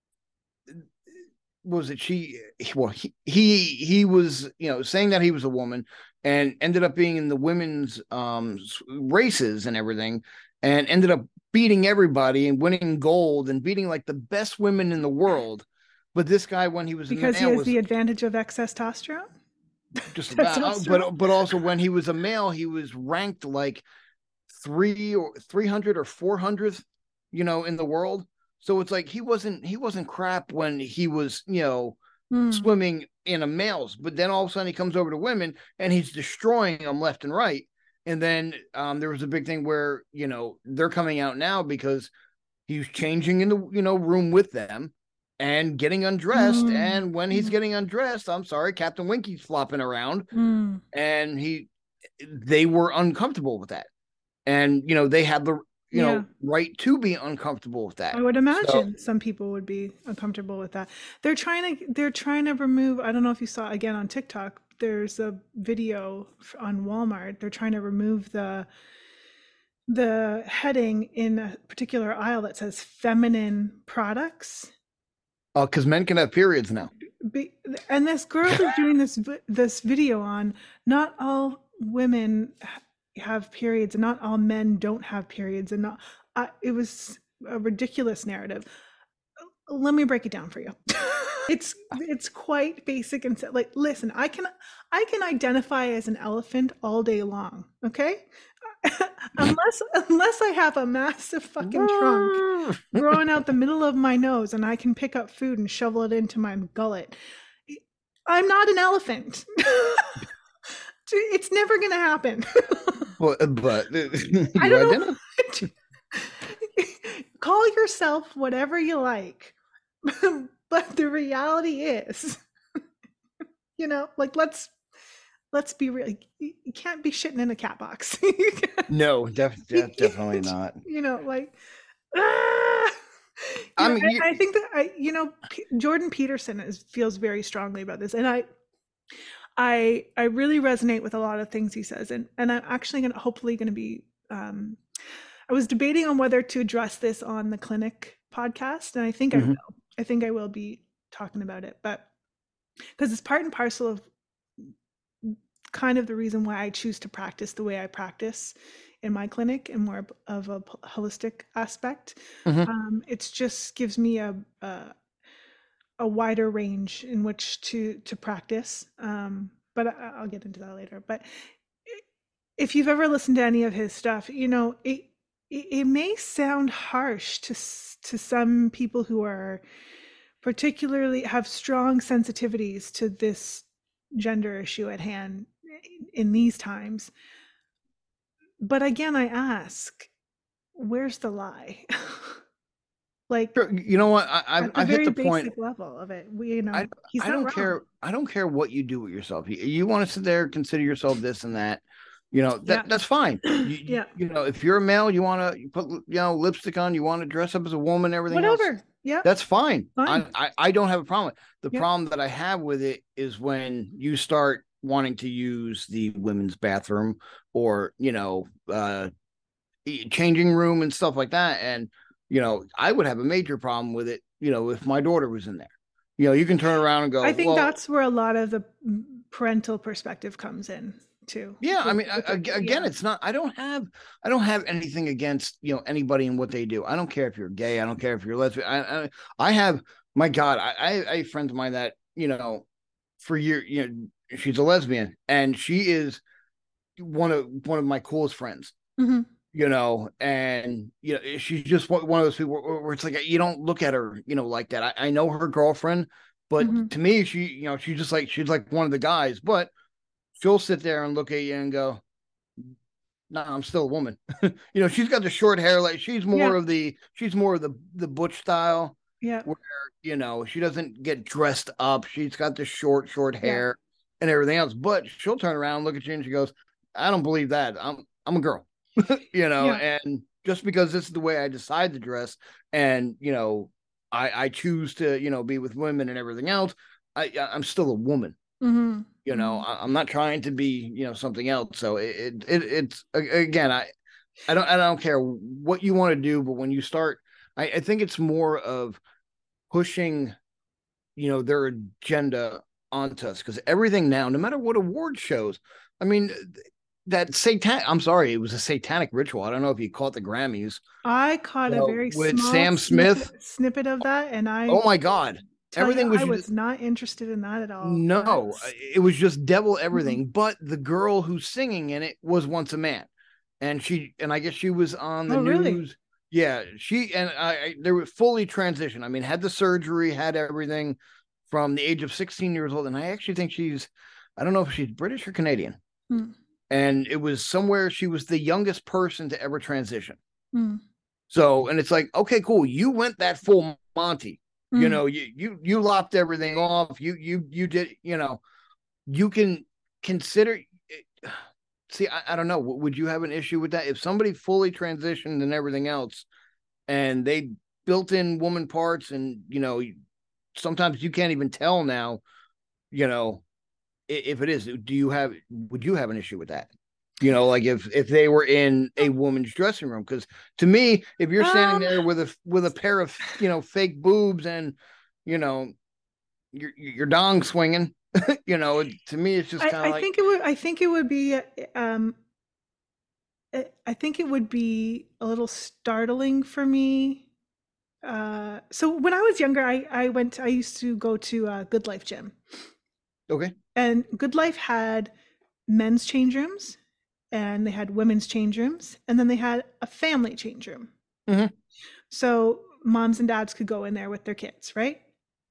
was it she, well, he, he, he was, you know, saying that he was a woman and ended up being in the women's um, races and everything, and ended up beating everybody and winning gold and beating like the best women in the world. But this guy, when he was because a male, he has was, the advantage of excess testosterone. Just about, but but also when he was a male, he was ranked like three or three hundred or four hundredth, you know, in the world. So it's like he wasn't he wasn't crap when he was, you know, mm. swimming in a males, but then all of a sudden he comes over to women and he's destroying them left and right. And then um, there was a big thing where, you know, they're coming out now because he was changing in the, you know, room with them and getting undressed. Mm. And when he's getting undressed, I'm sorry, Captain Winky's flopping around mm. and he, they were uncomfortable with that. And, you know, they had the, you yeah. know, right to be uncomfortable with that. I would imagine so, some people would be uncomfortable with that. They're trying to, they're trying to remove, I don't know if you saw again on TikTok, there's a video on Walmart. They're trying to remove the, the heading in a particular aisle that says feminine products. Oh, because men can have periods now. Be, and this girl is doing this, this video on not all women have periods and not all men don't have periods, and not uh, it was a ridiculous narrative. Let me break it down for you. it's it's quite basic and like, listen, I can I can identify as an elephant all day long, okay? unless unless I have a massive fucking trunk growing out the middle of my nose and I can pick up food and shovel it into my gullet, I'm not an elephant. It's never going to happen. Well, but I don't know. Call yourself whatever you like, but the reality is, you know, like let's let's be real. You can't be shitting in a cat box. No, def- def- definitely not. You know, like. Ah! I mean, know, I, I think that I, you know, P- Jordan Peterson is feels very strongly about this, and I. I I really resonate with a lot of things he says, and and I'm actually going to hopefully going to be. Um, I was debating on whether to address this on the Clinic podcast, and I think mm-hmm. I will. I think I will be talking about it, but because it's part and parcel of kind of the reason why I choose to practice the way I practice in my clinic, and more of a holistic aspect. Mm-hmm. Um, it just gives me a. a a wider range in which to to practice, um, but I, I'll get into that later. But if you've ever listened to any of his stuff, you know it it, it may sound harsh to to some people who are particularly have strong sensitivities to this gender issue at hand in these times. But again, I ask, where's the lie? Like, sure. You know what? I, I've, I've hit the point level of it. We, you know, I, he's I not don't wrong. care. I don't care what you do with yourself. You, you want to sit there, consider yourself this and that. You know, that yeah. that's fine. You, yeah. You know, if you're a male, you want to put, you know, lipstick on, you want to dress up as a woman, everything Whatever. else. Yeah. That's fine. fine. I, I, I don't have a problem. The yeah. problem that I have with it is when you start wanting to use the women's bathroom or, you know, uh, changing room and stuff like that. And, you know, I would have a major problem with it, you know, if my daughter was in there. You know, you can turn around and go, I think well, that's where a lot of the parental perspective comes in too. Yeah, I mean, I, again, yeah. it's not, I don't have, I don't have anything against, you know, anybody and what they do. I don't care if you're gay. I don't care if you're lesbian. I, I, I have, my God, I, I, I have friends of mine that, you know, for years, you know, she's a lesbian and she is one of, one of my coolest friends. Mm-hmm. You know, and you know, she's just one of those people where, where it's like you don't look at her, you know, like that. I, I know her girlfriend, But Mm-hmm. to me, she, you know, she's just like she's like one of the guys, but she'll sit there and look at you and go, "No, nah, I'm still a woman." You know, she's got the short hair, like she's Yeah. more of the she's more of the the butch style, Yeah. where you know she doesn't get dressed up. She's got the short short Yeah. hair and everything else, but she'll turn around, look at you, and she goes, "I don't believe that. I'm I'm a girl." You know, Yeah. and just because this is the way I decide to dress, and you know, I I choose to you know be with women and everything else, I I'm still a woman. Mm-hmm. You know, Mm-hmm. I, I'm not trying to be you know something else. So it, it it's again, I I don't I don't care what you want to do, but when you start, I, I think it's more of pushing you know their agenda onto us, because everything now, no matter what award shows, I mean, that satan I'm sorry, it was a satanic ritual. I don't know if you caught the Grammys, I caught you a know, very with small Sam Smith. snippet snippet of that, and I Oh my God, tell you, everything was I just was not interested in that at all. no, That's it was just devil Mhm. everything. But the girl who's singing in it was once a man, and she and I guess she was on the Oh, really? news. Yeah, she and I, I they were fully transitioned. I mean, had the surgery, had everything from the age of sixteen years old, and I actually think she's, I don't know if she's British or Canadian, Mm, and it was somewhere she was the youngest person to ever transition. mm, So, and it's like, okay, cool. You went that full Monty. You mm. know, you you you lopped everything off. You you you did. You know, you can consider. See, I, I don't know. Would you have an issue with that if somebody fully transitioned and everything else, and they built in woman parts, and you know, sometimes you can't even tell now. You know, if it is, do you have? Would you have an issue with that? You know, like if if they were in a woman's dressing room, because to me, if you're standing Um, there with a with a pair of you know fake boobs and you know your your dong swinging, you know, to me it's just I kind of I like, think it would I think it would be uh, um I I think it would be a little startling for me. Uh, so when I was younger, I I went I used to go to uh, Good Life Gym, okay, and Good Life had men's change rooms, and they had women's change rooms, and then they had a family change room. mm-hmm. So moms and dads could go in there with their kids, right?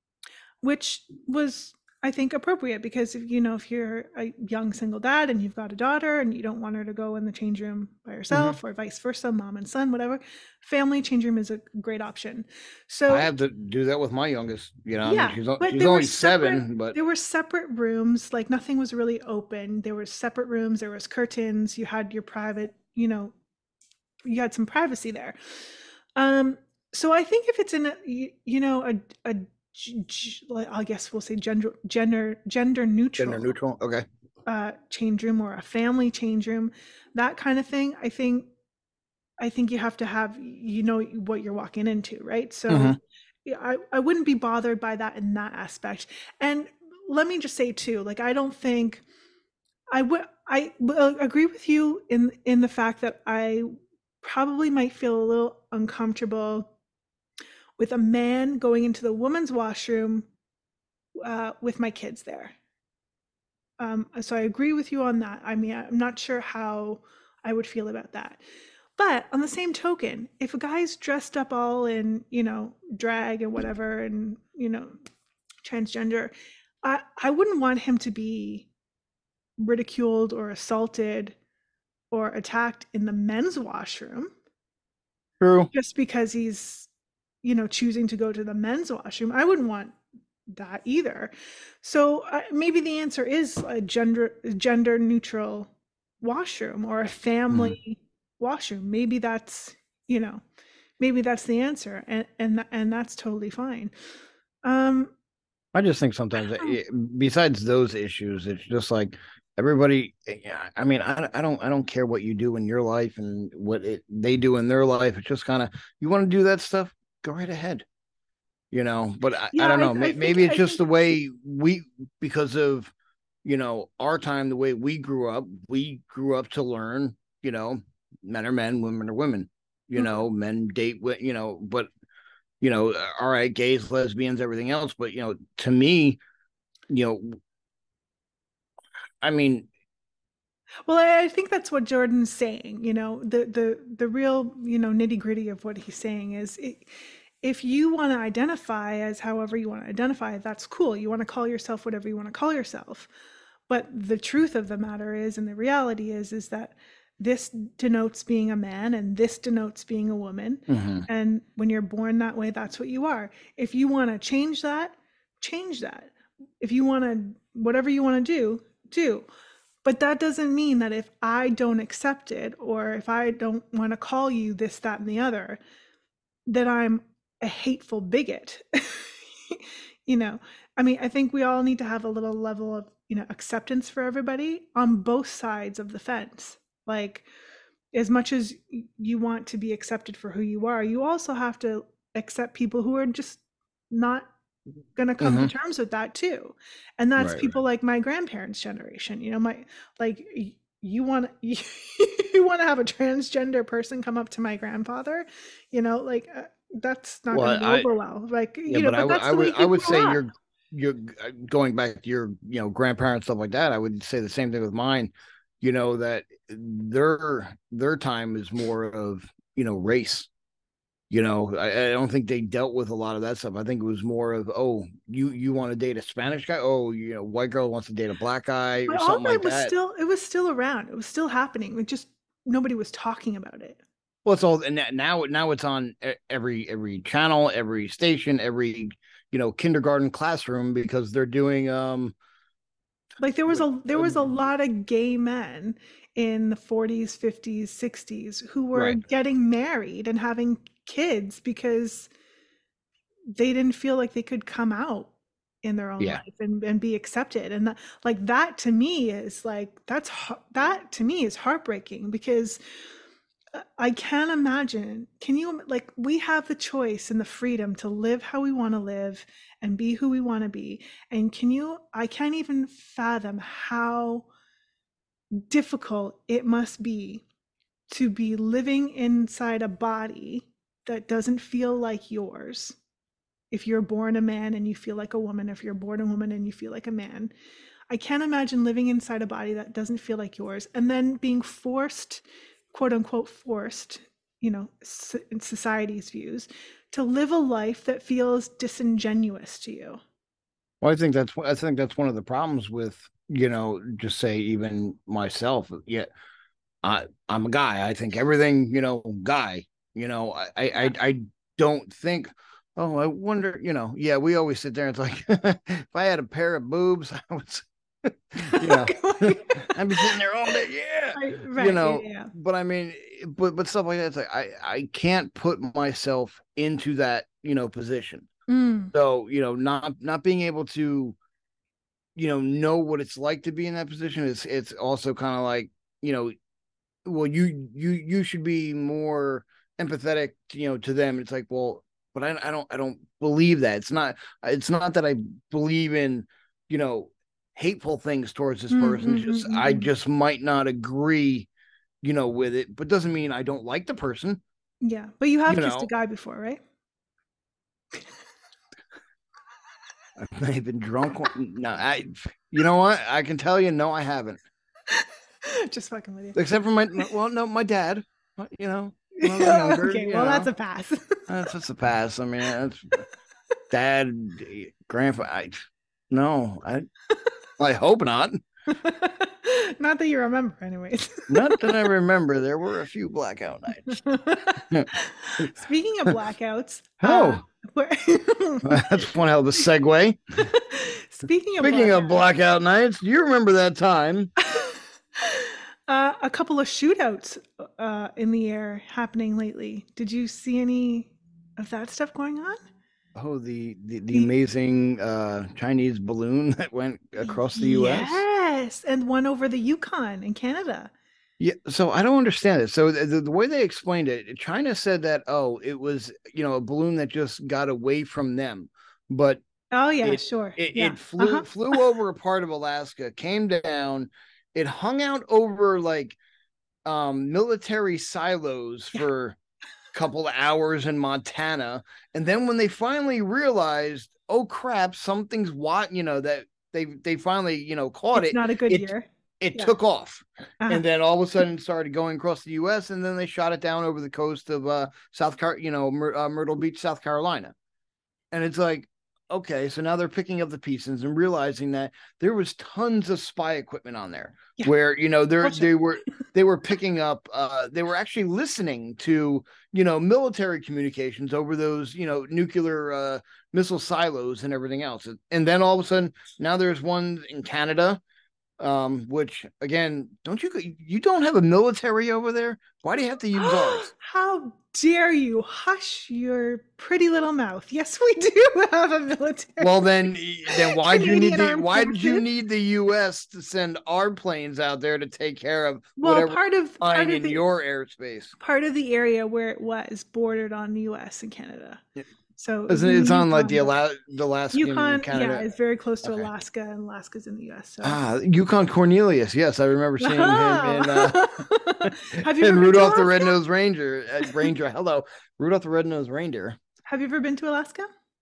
Which was, I think, appropriate because if you know if you're a young single dad and you've got a daughter and you don't want her to go in the change room by Mm-hmm. herself or vice versa, mom and son, whatever, family change room is a great option. I So have to do that with my youngest. You know, I mean, yeah, she's but she's there were only separate seven, but there were separate rooms, like nothing was really open. There were separate rooms, there was curtains, you had your private, you know, you had some privacy there. Um, so I think if it's in a you, you know a a g- g- like, I guess we'll say gender gender gender gender neutral neutral. Okay. uh, change room or a family change room, that kind of thing. I think I think you have to have you know what you're walking into, right? So Mm-hmm. yeah, I I wouldn't be bothered by that in that aspect. And let me just say too, like I don't think I would I will agree with you in in the fact that I probably might feel a little uncomfortable with a man going into the woman's washroom uh, with my kids there. Um, so I agree with you on that. I mean, I'm not sure how I would feel about that. But on the same token, if a guy's dressed up all in, you know, drag and whatever, and you know, transgender, I I wouldn't want him to be ridiculed or assaulted or attacked in the men's washroom True. just because he's, you know, choosing to go to the men's washroom. I wouldn't want that either. So uh, maybe the answer is a gender gender neutral washroom or a Mm-hmm. family washroom. Maybe that's, you know, maybe that's the answer, and and and that's totally fine. Um, I just think sometimes, it, besides those issues, it's just like everybody. Yeah, I mean, I, I don't I don't care what you do in your life and what it, they do in their life. It's just kind of, you want to do that stuff, go right ahead. You know, but I, I yeah, don't I know. I May- think Maybe it's I just think the way we, because of you know our time, the way we grew up. We grew up to learn. You know, men are men, women are women. You mhm. know, men date. You know, but you know, all right, gays, lesbians, everything else. But you know, to me, you know, I mean, Well, I I think that's what Jordan's saying. You know, the the the real, you know, nitty gritty of what he's saying is it, if you want to identify as however you want to identify, that's cool. You want to call yourself whatever you want to call yourself. But the truth of the matter is, and the reality is, is that this denotes being a man and this denotes being a woman. Mm-hmm. And when you're born that way, that's what you are. If you want to change that, change that. If you want to, whatever you want to do, do. But that doesn't mean that if I don't accept it, or if I don't want to call you this, that, and the other, that I'm a hateful bigot. You know, I mean, I think we all need to have a little level of, you know, acceptance for everybody on both sides of the fence. Like, as much as you want to be accepted for who you are, you also have to accept people who are just not going to come Mm-hmm. to terms with that too. And that's Right. people like my grandparents' generation. You know, my, like, you want you, you want to have a transgender person come up to my grandfather, you know, like, uh, that's not going Well, to go I over well. Like, yeah, you know, but I but would that's I the would way I would people say are. you're you're uh, going back to your you know grandparents stuff like that. I would say the same thing with mine. You know that their their time is more of you know race. You know, I, I don't think they dealt with a lot of that stuff. I think it was more of, oh, you you want to date a Spanish guy? Oh, you know, white girl wants to date a black guy But or all something that like was that. still, it was still around. It was still happening. It just, nobody was talking about it. Well, it's all and now now it's on e- every every channel, every station, every you know kindergarten classroom because they're doing um Like, there was what a there was a um, lot of gay men in the forties, fifties, sixties who were right. getting married and having kids because they didn't feel like they could come out in their own Yeah. life and, and be accepted. And that, like, that to me is like, that's that to me is heartbreaking, because uh, I can't imagine. Can you, like, we have the choice and the freedom to live how we want to live and be who we want to be. And can you, I can't even fathom how difficult it must be to be living inside a body that doesn't feel like yours. If you're born a man and you feel like a woman, if you're born a woman and you feel like a man, I can't imagine living inside a body that doesn't feel like yours and then being forced, quote unquote, forced, you know, in society's views, to live a life that feels disingenuous to you. Well, I think that's I think that's one of the problems with you know just say even myself. Yeah, I I'm a guy. I think everything you know guy. You know, I I I don't think. Oh, I wonder. You know, yeah, we always sit there and it's like if I had a pair of boobs, I was you know, I'd be sitting there all day. Yeah, Right, you right, yeah, know. yeah. But I mean, but but stuff like that. It's like I I can't put myself into that you know position. Mm, So you know, not not being able to you know know what it's like to be in that position. It's it's also kind of like you know, well, you you you should be more empathetic, you know, to them. It's like, well, but I I don't I don't believe that. It's not it's not that I believe in you know hateful things towards this mm, person. mm, It's mm, just mm, I mm. just might not agree, you know, with it. But doesn't mean I don't like the person. Yeah, but you You have kissed a know, guy before, right? I may have been drunk. No, I. You know what? I can tell you, no, I haven't. Just fucking with Except for my well, no, my dad. You know, when I was you. younger, Okay, you well, that's know, a pass. that's just a pass. I mean, that's dad, grandpa. I, no, I, I hope not. Not that you remember, anyways. Not that I remember. There were a few blackout nights. Speaking of blackouts, uh, Oh, where that's one hell of a segue. speaking of Speaking of blackouts, blackout nights, do you remember that time? uh, a couple of shootouts uh, in the air happening lately. Did you see any of that stuff going on? Oh, the the, the The amazing uh, Chinese balloon that went across the U S. Yes, and one over the Yukon in Canada. Yeah, so I don't understand it. So the, the way they explained it, China said that oh, it was you know a balloon that just got away from them, but Oh yeah, it sure. it, Yeah. it Uh-huh. flew flew over a part of Alaska, came down, it hung out over like um military silos Yeah. for a couple of hours in Montana, and then when they finally realized, oh crap, something's what you know that they they finally you know caught It's it. not a good It year. it Yeah. took off, Uh-huh. and then all of a sudden it started going across the U S, and then they shot it down over the coast of uh, South Car, you know, Myr- uh, Myrtle Beach, South Carolina. And it's like, okay, so now they're picking up the pieces and realizing that there was tons of spy equipment on there, Yeah. where you know they Bullshit. they were they were picking up, uh, they were actually listening to you know military communications over those you know nuclear uh, missile silos and everything else, and then all of a sudden now there's one in Canada, um, which again, don't you you don't have a military over there? Why do you have to use ours? How dare you? Hush your pretty little mouth. Yes, we do have a military. Well, then, then why did you need Canadian the Armed why did you Forces. need the U S to send our planes out there to take care of Well, whatever part of part flying of in the your airspace? part of the area where it was bordered on the U S and Canada. So it was Isn't it, in it's the on like Yukon. the Ala- the Alaskan Yukon, yeah, Canada? is very close to Okay. Alaska, and Alaska's in the U S. So. Ah, Yukon Cornelius. Yes, I remember seeing him in uh, Have you in ever been to Rudolph the Alaska? Red-Nosed Ranger. Uh, Ranger, hello, Rudolph the Red-Nosed Reindeer. Have you ever been to Alaska?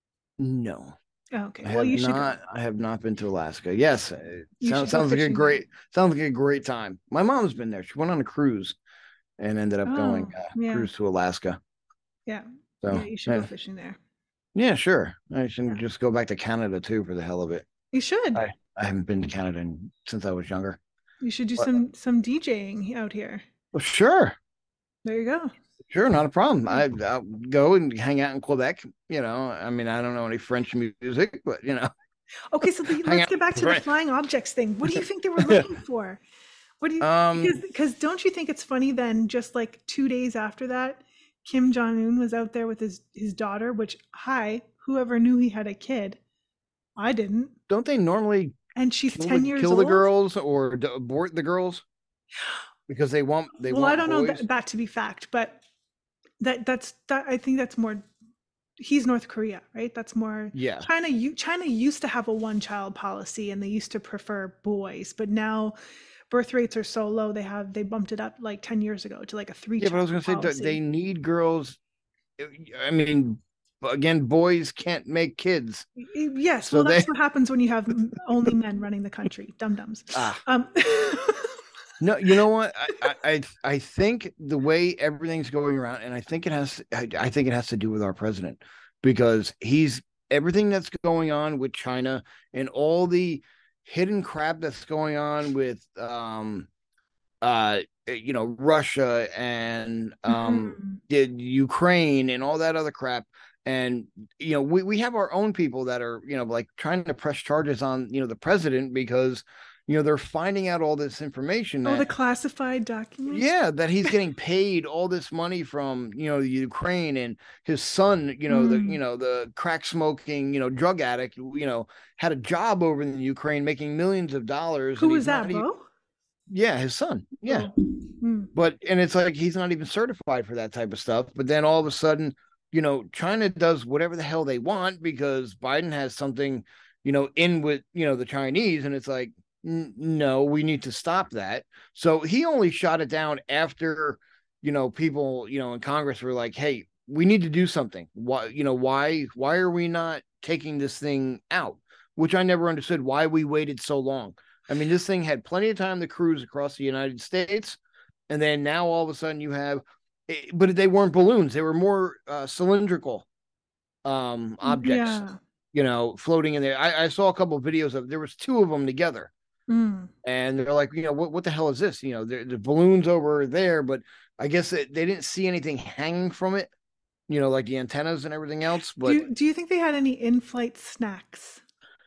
No. Oh, okay. I Well, have you should not. go. I have not been to Alaska. Yes, it You sounds should go sounds like a fishing great there. sounds like a great time. My mom's been there. She went on a cruise and ended up going Oh, uh, yeah, cruise to Alaska. yeah, So yeah. You should go yeah, fishing there. yeah, sure. I should Yeah. just go back to Canada too for the hell of it. You should. I I haven't been to Canada in, since I was younger. You should do But, some some DJing out here. well, sure, There you go. sure, not a problem. Yeah. I I'll go and hang out in Quebec. You know, I mean, I don't know any French music, but you know, Okay, so the, hang let's out. get back to the Right. flying objects thing. What do you think they were looking for? What do you Um, because because don't you think it's funny then just like two days after that, Kim Jong Un was out there with his his daughter, which hi, whoever knew he had a kid? I didn't. don't they normally And she's kill ten the, years kill the old. girls or d- abort the girls because they want they Well, want I don't know boys? that, that to be fact, but that that's that I think that's more he's North Korea, right? That's more Yeah. China. You China used to have a one child policy and they used to prefer boys, but now birth rates are so low they have they bumped it up like ten years ago to like a three Yeah, but I was child gonna say policy. they need girls. I mean, again, boys can't make kids. Yes, So well, that's they- what happens when you have m- only men running the country. Dum dums. Ah. Um, No, you know what? I, I I I think the way everything's going around, and I think it has I, I think it has to do with our president because he's everything that's going on with China and all the hidden crap that's going on with um uh you know Russia and um mhm. the Ukraine and all that other crap. And you know, we, we have our own people that are, you know, like trying to press charges on, you know, the president because, you know, they're finding out all this information Oh, that the classified documents. yeah, that he's getting paid all this money from, you know, the Ukraine and his son, you know, the Mm. you know, the crack smoking, you know, drug addict, you know, had a job over in the Ukraine making millions of dollars. Who and was he's that, not even- Bo? yeah, his son. Yeah. Oh. Mm. But and it's like he's not even certified for that type of stuff. But then all of a sudden, you know, China does whatever the hell they want because Biden has something, you know, in with, you know, the Chinese. And it's like, n- no, we need to stop that. So he only shot it down after, you know, people, you know, in Congress were like, hey, we need to do something. Why, you know, why, why are we not taking this thing out? Which I never understood why we waited so long. I mean, this thing had plenty of time to cruise across the United States. And then now all of a sudden you have, but they weren't balloons. They were more uh, cylindrical um, objects, Yeah. you know, floating in there. I, I saw a couple of videos of, there was two of them together. Mm. And they're like, you know, what, what the hell is this? You know, the balloons over there, but I guess it, they didn't see anything hanging from it, you know, like the antennas and everything else. But Do you, do you think they had any in-flight snacks?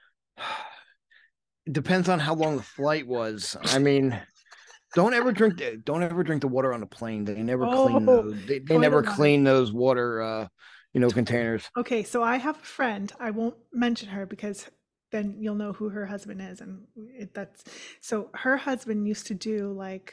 it depends on how long the flight was. I mean, don't ever drink the, don't ever drink the water on the plane. They never clean Oh, those. They, they toilet never water. clean those water uh, you know, containers. Okay, so I have a friend. I won't mention her because then you'll know who her husband is, and it, that's so. Her husband used to do like,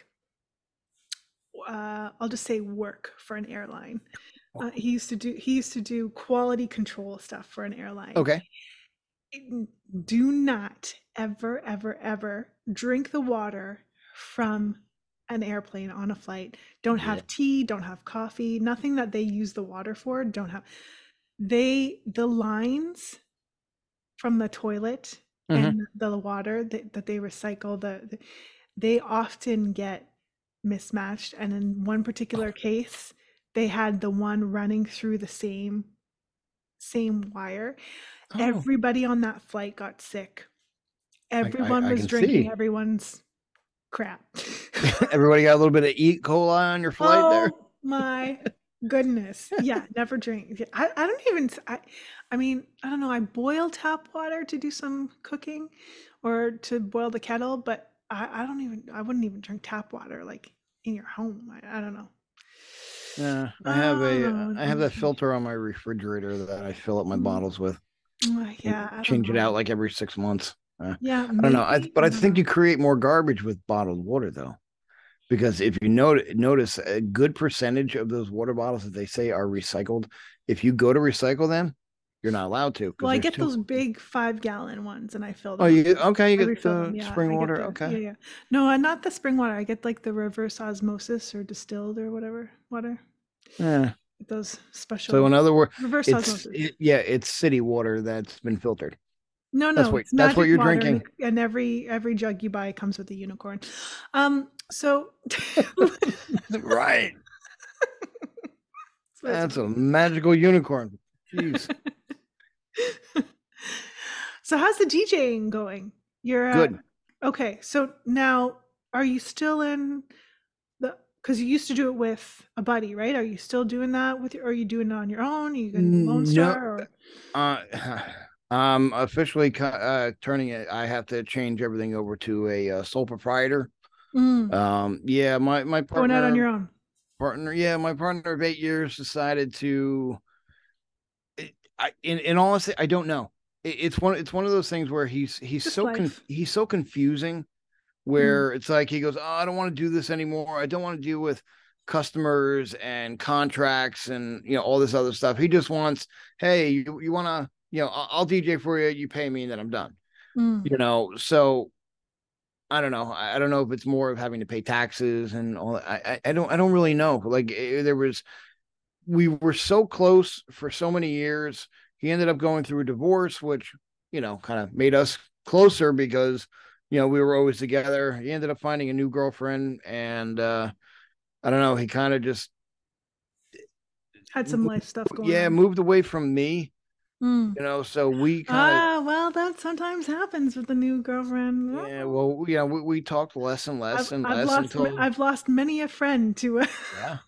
uh, I'll just say work for an airline. Uh, he used to do he used to do quality control stuff for an airline. Okay. Do not ever, ever, ever drink the water from an airplane on a flight. Don't have Yeah. tea, don't have coffee, nothing that they use the water for. Don't have they the lines from the toilet Mhm. and the water that, that they recycle the, the they often get mismatched. And in one particular case, they had the one running through the same same wire. Oh, Everybody on that flight got sick. I, I, Everyone I was can drinking see. everyone's crap. Everybody got a little bit of E. coli on your flight there. Oh my goodness. Yeah, never drink. Yeah, I, I don't even I I mean, I don't know, I boil tap water to do some cooking or to boil the kettle, but I, I don't even I wouldn't even drink tap water like in your home. I, I don't know. Yeah, I have I don't a know. I have that filter on my refrigerator that I fill up my Mm, bottles with. mm, And yeah, I don't change it out know. like every six months. Uh, Yeah, I don't know. I maybe. but I I don't think know. you create more garbage with bottled water though, because if you notice, notice a good percentage of those water bottles that they say are recycled, if you go to recycle them, you're not allowed to because Well, I there's get too. those big five gallon ones and I fill Oh, them up. you okay? You I get refill them. the Yeah, spring I get water. the yeah, Okay. yeah. No, uh, not the spring water. I get like the reverse osmosis or distilled or whatever water. Yeah. Those So special in other words, reverse it's osmosis. it, yeah, it's city water that's been filtered. No, That's no, what it's that's what magic you're water, and, drinking. it, and every every jug you buy comes with a unicorn. Um, so Right. that's what it's That's a about. magical unicorn. Jeez. So how's the DJing going? You're uh, Good. okay. So now, are you still in the? Because you used to do it with a buddy, right? Are you still doing that with your? Or are you doing it on your own? Are you going to Lone No, Star or? uh, I'm officially uh, turning it. I have to change everything over to a uh, sole proprietor. Mm, Um, yeah, my my going out on partner your own. partner, yeah, my partner of eight years decided to. I, in in all honesty, I don't know. It, it's one it's one of those things where he's he's Just so conf, life. he's so confusing. Mm, Where it's like he goes, oh, I don't want to do this anymore. I don't want to deal with customers and contracts and you know all this other stuff. He just wants, hey, you, you want to, you know, I'll, I'll D J for you. You pay me, and then I'm done. mm. You know, so I don't know. I, I don't know if it's more of having to pay taxes and all. I, I I don't I don't really know. Like eh, there was, we were so close for so many years. He ended up going through a divorce, which you know kind of made us closer because you know we were always together. He ended up finding a new girlfriend, and uh, I don't know. He kind of just Had some life stuff going yeah on. moved away from me. Mm. You know, so we kind of Ah, well, that sometimes happens with a new girlfriend. yeah. Well, yeah, we, we talked less and I've less and I've less lost until I've lost many a friend to a yeah,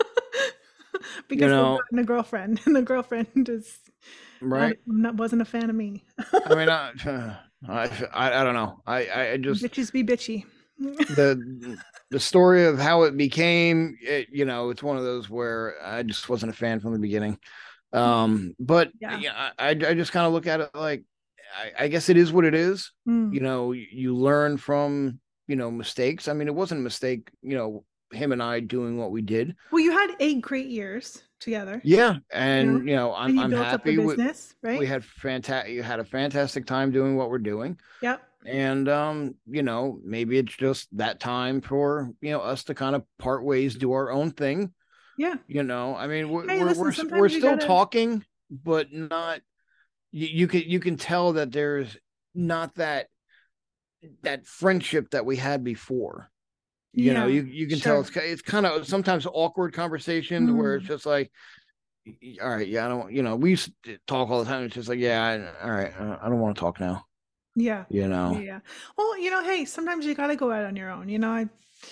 you because they've know, gotten a girlfriend and the girlfriend is not, right? not wasn't a fan of me. I mean, I, I, I, I don't know. I, I just Bitches be bitchy. the the story of how it became it, you know it's one of those where I just wasn't a fan from the beginning. Um but Yeah. yeah, I I just kind of look at it like I, I guess it is what it is. Mm. You know, you learn from you know mistakes. I mean, it wasn't a mistake, you know him and I doing what we did. Well, you had eight great years together, Yeah, you know, and you know i'm and you i'm built up the happy with business, we right? had fantastic you had a fantastic time doing what we're doing. Yep. And um you know maybe it's just that time for you know us to kind of part ways, do our own thing. Yeah. you know I mean we're Hey, we're listen, we're, we're sometimes you still gotta. talking, but not you, you can you can tell that there's not that that friendship that we had before. you know Yeah, you you can tell sure. it's it's kind of sometimes awkward conversations where it's Mm. just like, all right, yeah, I don't, you know we used to talk all the time. It's just like, yeah, I, all right, I don't want to talk now. Yeah. you know Yeah, yeah. Well, you know, hey, sometimes you gotta go out on your own. You know, I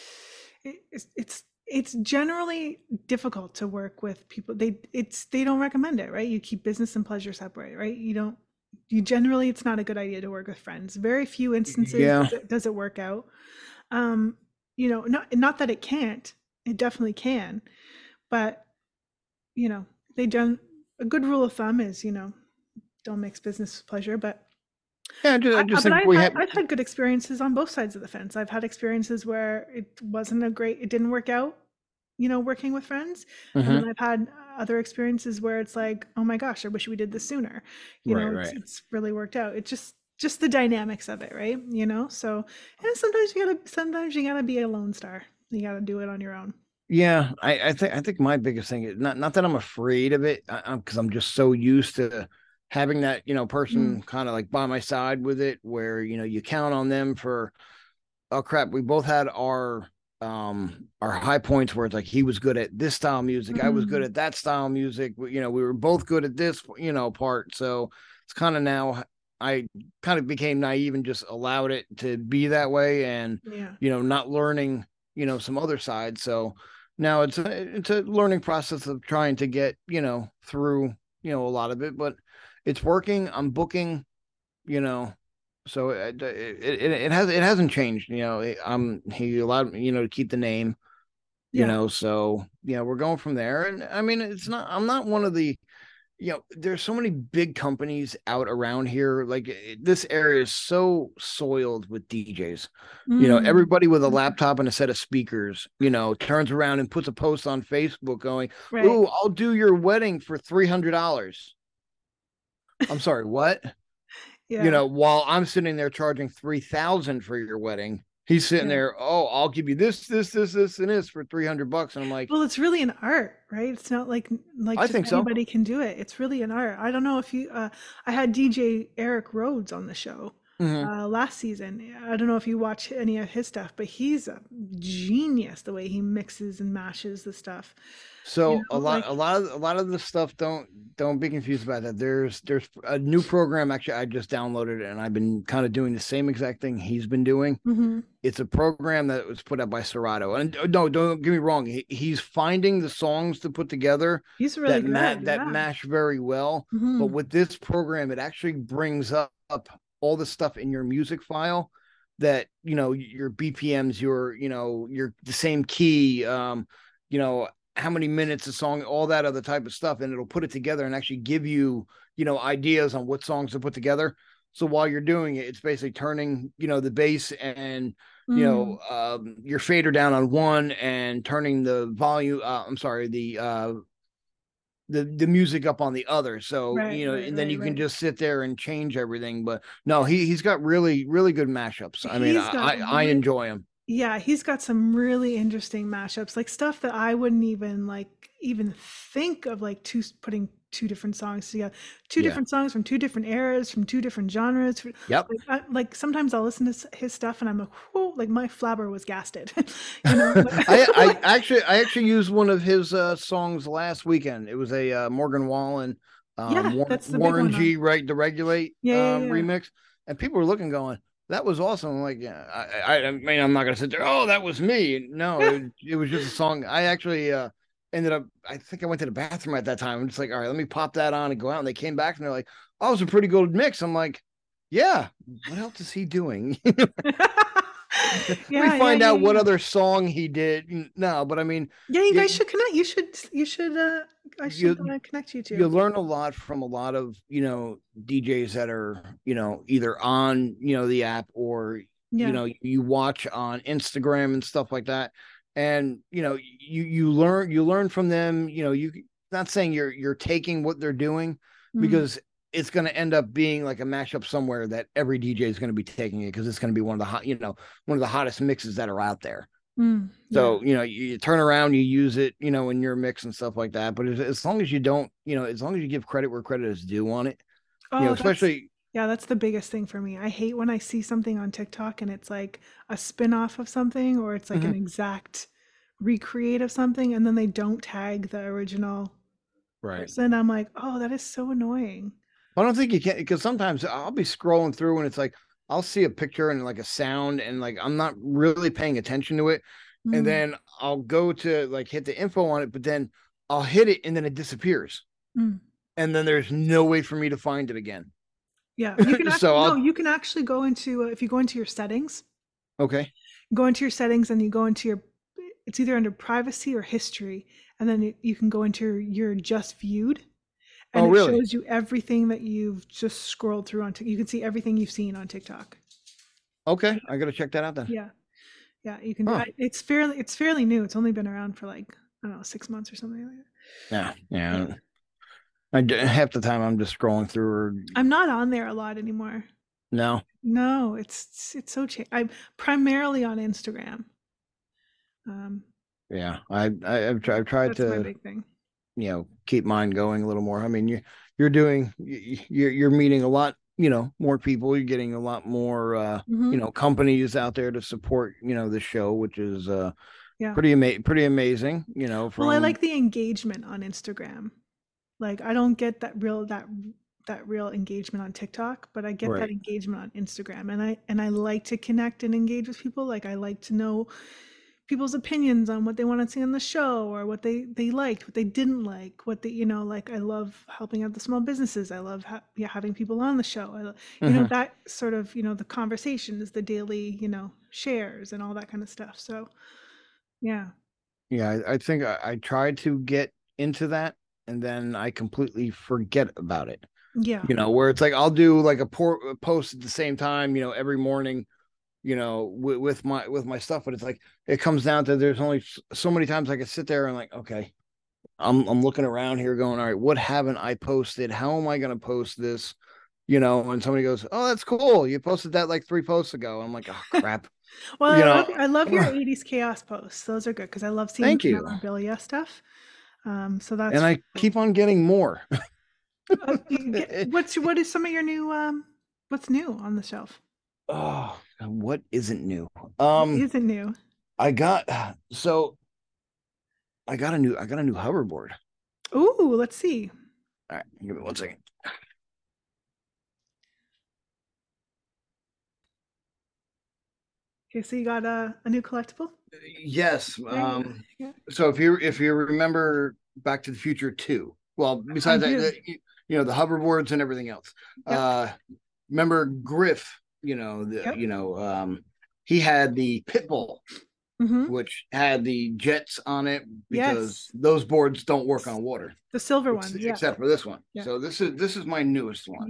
it- it's it's it's generally difficult to work with people. They it's they don't recommend it, right? You keep business and pleasure separate, right? You don't you generally it's not a good idea to work with friends. Very few instances yeah does it does it work out. Um, you know, not not that it can't. It definitely can, but you know, they don't a good rule of thumb is, you know, don't mix business with pleasure, but yeah I just, I I, just but think I've we had have I've had good experiences on both sides of the fence. I've had experiences where it wasn't a great, it didn't work out, you know, working with friends, and then Mhm. I've had other experiences where it's like, oh my gosh, I wish we did this sooner. You Right, know, it's right. it's really worked out. It's just just the dynamics of it, right? You know, so and sometimes you gotta sometimes you gotta be a lone star. You gotta do it on your own. Yeah, I, I think I think my biggest thing is not not that I'm afraid of it, because I'm just so used to having that you know Mm, person kind of like by my side with it, where you know you count on them for oh crap, we both had our um our high points where it's like he was good at this style of music, I was good Mm, at that style of music. You know, we were both good at this, you know, part. So it's kind of now I kind of became naive and just allowed it to be that way, and yeah. you know, not learning, you know, some other side. So now it's a it's a learning process of trying to get, you know, through, you know, a lot of it, but it's working. I'm booking, you know, so it it, it, it has it hasn't changed. You know, I'm he allowed me, you know, to keep the name. You Yeah. know, so yeah, we're going from there. And I mean, it's not. I'm not one of the. You know, there's so many big companies out around here. Like this area is so soiled with D Js. You know, Mm, everybody with a laptop and a set of speakers, you know, turns around and puts a post on Facebook going, right. "Ooh, I'll do your wedding for three hundred dollars." I'm sorry, what? You Yeah. know, while I'm sitting there charging three thousand for your wedding, he's sitting Yeah. there, oh, I'll give you this, this, this, this, and this for three hundred bucks. And I'm like, Well, it's really an art, right? It's not like like I just think so. anybody can do it. It's really an art. I don't know if you uh I had D J Eric Rhodes on the show Mm-hmm. uh last season. I don't know if you watch any of his stuff, but he's a genius the way he mixes and mashes the stuff. You So a know, lot, like a lot of, a lot of the stuff. Don't, don't be confused about that. There's, there's a new program. Actually, I just downloaded it, and I've been kind of doing the same exact thing he's been doing. mhm. It's a program that was put out by Serato, and uh, no, don't get me wrong. He, he's finding the songs to put together He's really that ma- good. that Yeah. mash very well. But Mhm. with this program, it actually brings up, up all the stuff in your music file that, you know, your B P Ms, your, you know, your the same key, um, you know, how many minutes a song, all that other type of stuff, and it'll put it together and actually give you, you know, ideas on what songs to put together. So while you're doing it, it's basically turning, you know, the bass and, you know, Mm. um, your fader down on one and turning the volume. Uh, I'm sorry, the uh, the the music up on the other. So Right, you know, right, and then right, you can right. just sit there and change everything. But no, he he's got really really good mashups. I mean, He's I got I, I re enjoy him. Yeah, he's got some really interesting mashups, like stuff that I wouldn't even like even think of, like two putting two different songs together, two Yeah. different songs from two different eras, from two different genres. for- Yep. Like, I, like sometimes I'll listen to s- his stuff and I'm like, whoa, like my flabber was gasted, you know? I I Like, actually I actually used one of his uh, songs last weekend. It was a uh, Morgan Wallen, um, yeah, Warren, that's the big Warren one on. G. Right to Regulate Yeah, yeah, um, yeah. remix, and people were looking, going, "That was awesome." I'm like, yeah, I, I I mean, I'm not gonna sit there. Oh, that was me. No, Yeah. it, it was just a song. I actually uh, ended up. I think I went to the bathroom at that time. I'm just like, all right, let me pop that on and go out. And they came back and they're like, "Oh, it was a pretty good mix." I'm like, "Yeah, what else is he doing?" Let me Yeah, yeah, find yeah, out what yeah. other song he did. No, but I mean, Yeah, you guys you should connect. You should, you should, uh, I should you uh, connect you you two. learn a lot from a lot of, you know, D Js that are, you know, either on, you know, the app, or you Yeah. know, you watch on Instagram and stuff like that. And you know, you you learn you learn from them. You know, you not saying you're you're taking what they're doing, Mm, because it's going to end up being like a mashup somewhere that every D J is going to be taking it, because it's going to be one of the hot, you know, one of the hottest mixes that are out there. mm, yeah. So, you know, you, you turn around, you use it, you know, in your mix and stuff like that. But as, as long as you don't, you know, as long as you give credit where credit is due on it, you know, Oh, that's especially, yeah, that's the biggest thing for me. I hate when I see something on TikTok and it's like a spin-off of something or it's like an mhm, exact recreate of something and then they don't tag the original right. person. I'm like, "Oh, that is so annoying." I don't think you can, because sometimes I'll be scrolling through and it's like, I'll see a picture and like a sound, and like I'm not really paying attention to it. And Mm, then I'll go to like hit the info on it, but then I'll hit it and then it disappears. mm. And then there's no way for me to find it again. Yeah, you can So actually no, I'll, you can actually go into uh, if you go into your settings, okay. go into your settings and you go into your it's either under privacy or history and then you you can go into your, your just viewed and Oh, it really? shows you everything that you've just scrolled through on Tik you can see everything you've seen on TikTok. Okay. I got to check that out then. Yeah. Yeah, you can do Huh. I, it's fairly it's fairly new. It's only been around for like, I don't know, six months or something like that. Yeah. Yeah. Yeah. I half the time I'm just scrolling through, or I'm not on there a lot anymore. no. No, it's it's so cha- I'm primarily on Instagram. Um, Yeah. I, I I've, tried, I've tried that's my to, big thing. you know, keep mine going a little more. I mean, you you're doing you, you're you're meeting a lot you know, more people. You're getting a lot more, uh, Hmm. you know, companies out there to support, you know, the show, which is uh, Yeah. pretty ama- pretty amazing. You know, Well, I from like the engagement on Instagram. Like I don't get that real that that real engagement on TikTok, but I get that right. engagement on Instagram. And I and I like to connect and engage with people. Like I like to know people's opinions on what they want to see on the show or what they they liked, what they didn't like, what they, you know, like I love helping out the small businesses. I love ha- yeah, having people on the show. I, lo- you know, Mhm. that sort of, you know, the conversations, the daily, you know, shares and all that kind of stuff. So, yeah. Yeah, I, I think I, I tried to get into that, and then I completely forget about it. Yeah. You know, where it's like I'll do like a, por- a post at the same time, you know, every morning, you know, with, with my with my stuff. But it's like it comes down to there's only so many times I can sit there and like, okay, I'm I'm looking around here, going, all right, what haven't I posted? How am I going to post this? You know, and somebody goes, oh, that's cool. You posted that like three posts ago. I'm like, oh crap. Well, You I love know, I love your eighties chaos posts. Those are good because I love seeing thank the you. memorabilia stuff. Um, so And that's I cool. keep on getting more. Uh, you get, what's what is some of your new um what's new on the shelf? Oh, what isn't new? What Um, isn't new? I got so I got a new I got a new hoverboard. Ooh, let's see. All right, give me one second. Okay, so you got a, a new collectible? Yes. There you go. Um, Yeah, so if you if you remember Back to the Future two, well, I besides that, do. the, you know, the hoverboards and everything else. Yep, Uh, remember Griff? You know the yep. you know um, he had the Pitbull, Mm-hmm. which had the jets on it because Yes. those boards don't work on water, The silver ex- one. Yeah, except for this one. yeah. So this is this is my newest one.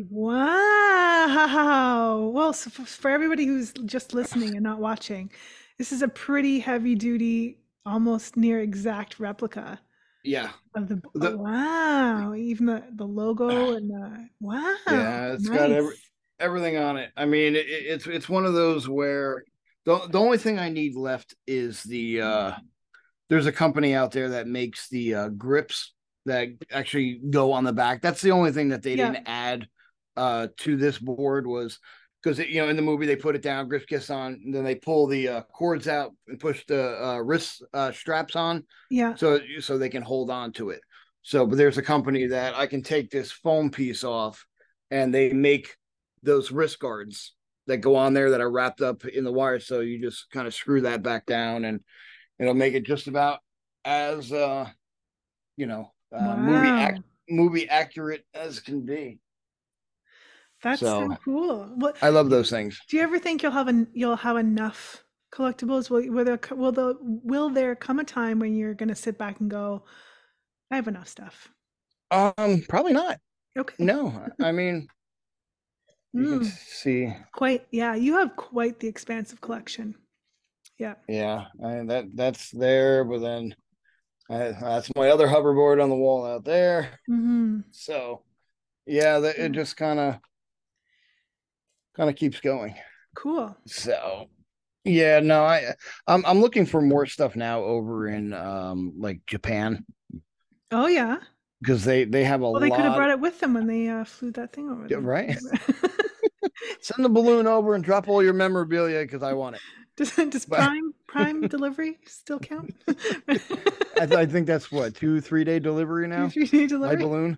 Wow. Well, so f- for everybody who's just listening and not watching, this is a pretty heavy duty, almost near exact replica Yeah. of the. Oh, The wow. Even the, the logo and the. Wow. yeah, it's got every Nice. everything on it. I mean, it, it's it's one of those where the the only thing I need left is the uh there's a company out there that makes the uh grips that actually go on the back. That's the only thing that they Yeah. didn't add uh to this board was because you know in the movie they put it down, grips gets on, and then they pull the uh, cords out and push the uh, wrist uh, straps on, Yeah. so so they can hold on to it. So, but there's a company that I can take this foam piece off, and they make those wrist guards that go on there that are wrapped up in the wire. So you just kind of screw that back down, and it'll make it just about as uh, you know uh, movie act Wow. movie accurate as can be. That's so So cool. What I love those things. do you ever think you'll have an you'll have enough collectibles? Will will there co- will the will there come a time when you're gonna sit back and go, I have enough stuff? Um, probably not. Okay. No, I mean you can Mm, see. quite, yeah, you have quite the expansive collection. Yeah. Yeah, I, that that's there, but then I, that's my other hoverboard on the wall out there. Hmm. So yeah, that it Yeah. just kind of kind of keeps going. Cool. So yeah, no, I I'm I'm looking for more stuff now over in um like Japan Oh yeah. because they they have a Well, they could have lot, brought it with them when they uh, flew that thing over there. right? Send the balloon over and drop all your memorabilia because I want it. Does, does But Prime Prime delivery still count? I, th- I think that's what two three day delivery Two, now. three day My delivery. balloon.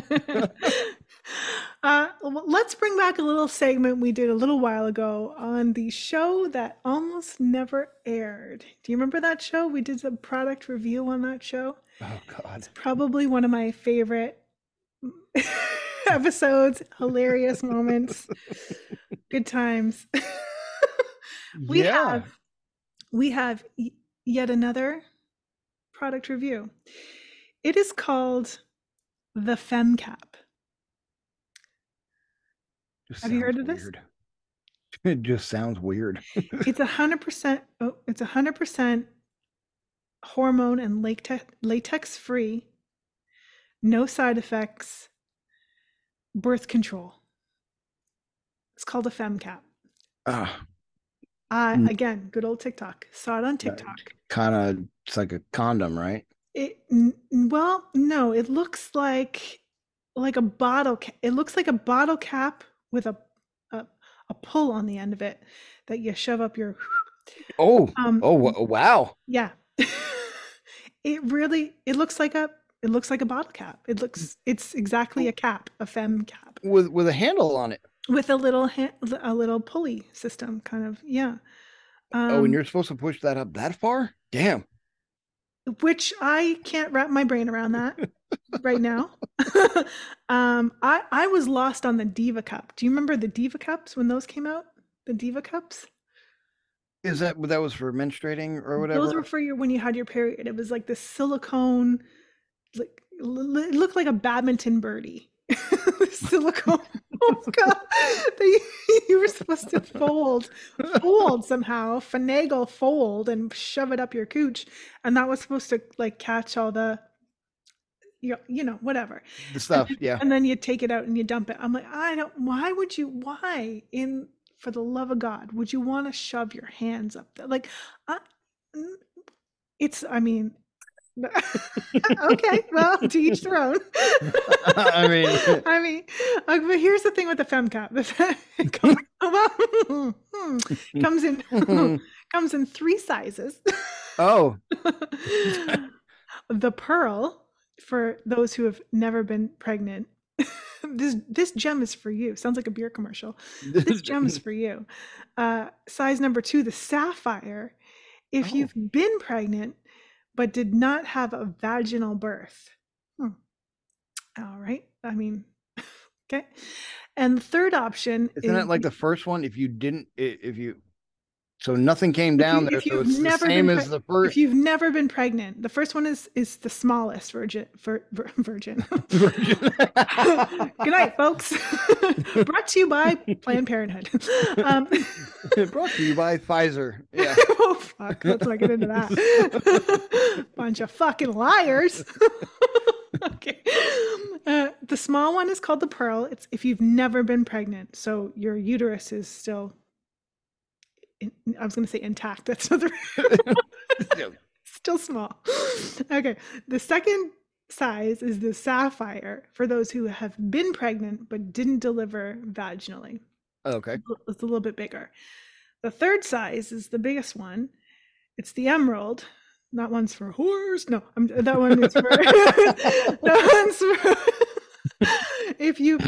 uh, well, let's bring back a little segment we did a little while ago on the show that almost never aired. Do you remember that show? We did a product review on that show. Oh God. It's probably one of my favorite episodes, hilarious moments, good times. we have Yeah. we have y- yet another product review. It is called the FemCap. Just Have you sounds heard of this? weird. It just sounds weird. It's a hundred percent. Oh, it's a hundred percent hormone and latex latex free, no side effects, birth control. It's called a FemCap. Ah, I again, good old TikTok. Saw it on TikTok. kind of. It's like a condom, right? It n- well, no, it looks like like a bottle. Ca- it looks like a bottle cap with a, a a pull on the end of it that you shove up your Oh, um oh, wa- wow. yeah. It really it looks like a it looks like a bottle cap. It looks it's exactly a cap, a fem cap With with a handle on it. with a little ha- a little pulley system kind of. Yeah. Oh, and Um you're supposed to push that up that far? Damn. which I can't wrap my brain around that right now. um I I was lost on the Diva Cup. Do you remember the Diva Cups when those came out? The Diva Cups? Is that what that was for menstruating or Those were whatever? for your when you had your period. It was like this silicone, like l- it looked like a badminton birdie. Silicone. Oh god, they, you were supposed to fold, fold somehow, finagle, fold, and shove it up your cooch, and that was supposed to like catch all the, you know, you know whatever. The And stuff, then, yeah. and then you take it out and you dump it. I'm like, I don't. Why would you? Why in for the love of God would you want to shove your hands up there? Like, I, it's. I mean, okay, well, to each their own. I mean, I mean, uh, but here's the thing with the FemCap. The fe- it comes, comes in comes in three sizes. oh, The pearl, for those who have never been pregnant. This this gem is for you. Sounds like a beer commercial. This gem is for you. Uh, size number two, the sapphire. If Oh. you've been pregnant but did not have a vaginal birth. Hmm. All right. I mean, okay. And the third option Isn't is that like the first one? If you didn't, i- if you, so nothing came if, down you, there, if so you've it's the never same been as pre- the first. if you've never been pregnant. The first one is is the smallest virgin vir, vir, virgin. version. Good night, folks. Brought to you by Planned Parenthood. Um, Brought to you by Pfizer. Yeah. oh fuck! Let's not get into that. Bunch of fucking liars. Okay. Uh, the small one is called the pearl. It's if you've never been pregnant, so your uterus is still. In, I was going to say intact. That's not the. Still small. Okay. The second size is the sapphire for those who have been pregnant but didn't deliver vaginally. Okay. It's a little bit bigger. The third size is the biggest one. It's the emerald. That one's for whores. No, I'm, that one is for. That one's for. If you.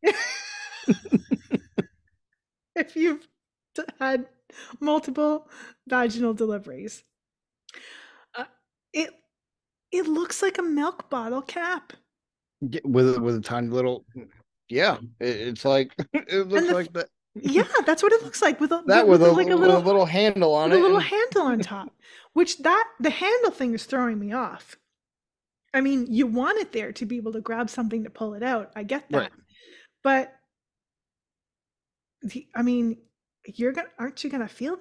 If you've had multiple vaginal deliveries. Uh, it it looks like a milk bottle cap. Get- With with a tiny little, yeah. It, it's like it looks the- like that. Yeah, that's what it looks like with a That with, with, a, like a with little, a little handle on with it. a little and- handle on top. Which that the handle thing is throwing me off. I mean, you want it there to be able to grab something to pull it out. I get that, Right. but the, I mean, you're gonna aren't you gonna feel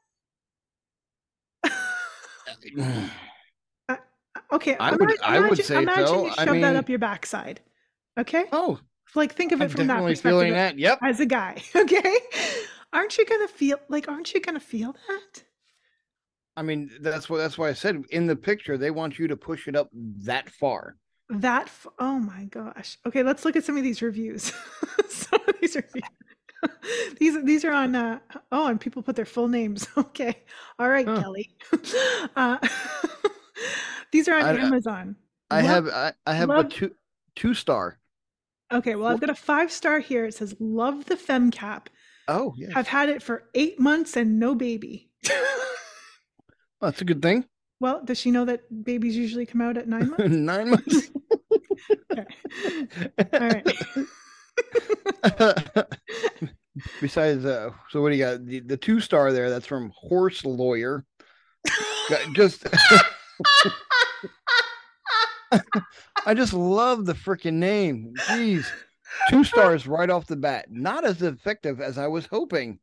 that? Okay, I would- imagine, I would imagine- say imagine so. you I shove that mean- up your backside. Okay, oh, like think of it I'm from that definitely perspective feeling that. Yep. as a guy. Okay, aren't you gonna feel like? Aren't you gonna feel that? I mean, that's what that's why I said in the picture they want you to push it up that far. That f- oh my gosh. Okay, let's look at some of these reviews. Some of these reviews. these these are on uh oh, and people put their full names. Okay. All right, Huh. Kelly. uh, these are on I- Amazon. I Love- have I, I have love- a two two star. Okay, well, I've got a five star here. It says love the FemCap. Oh yeah, Have had it for eight months and no baby. that's a good thing. Well, does she know that babies usually come out at nine months? Nine months. Okay. All right. Besides, uh, so what do you got? The, the two star there. That's from Horse Lawyer. Got- Just, I just love the freaking name. Jeez, two stars right off the bat. Not as effective as I was hoping.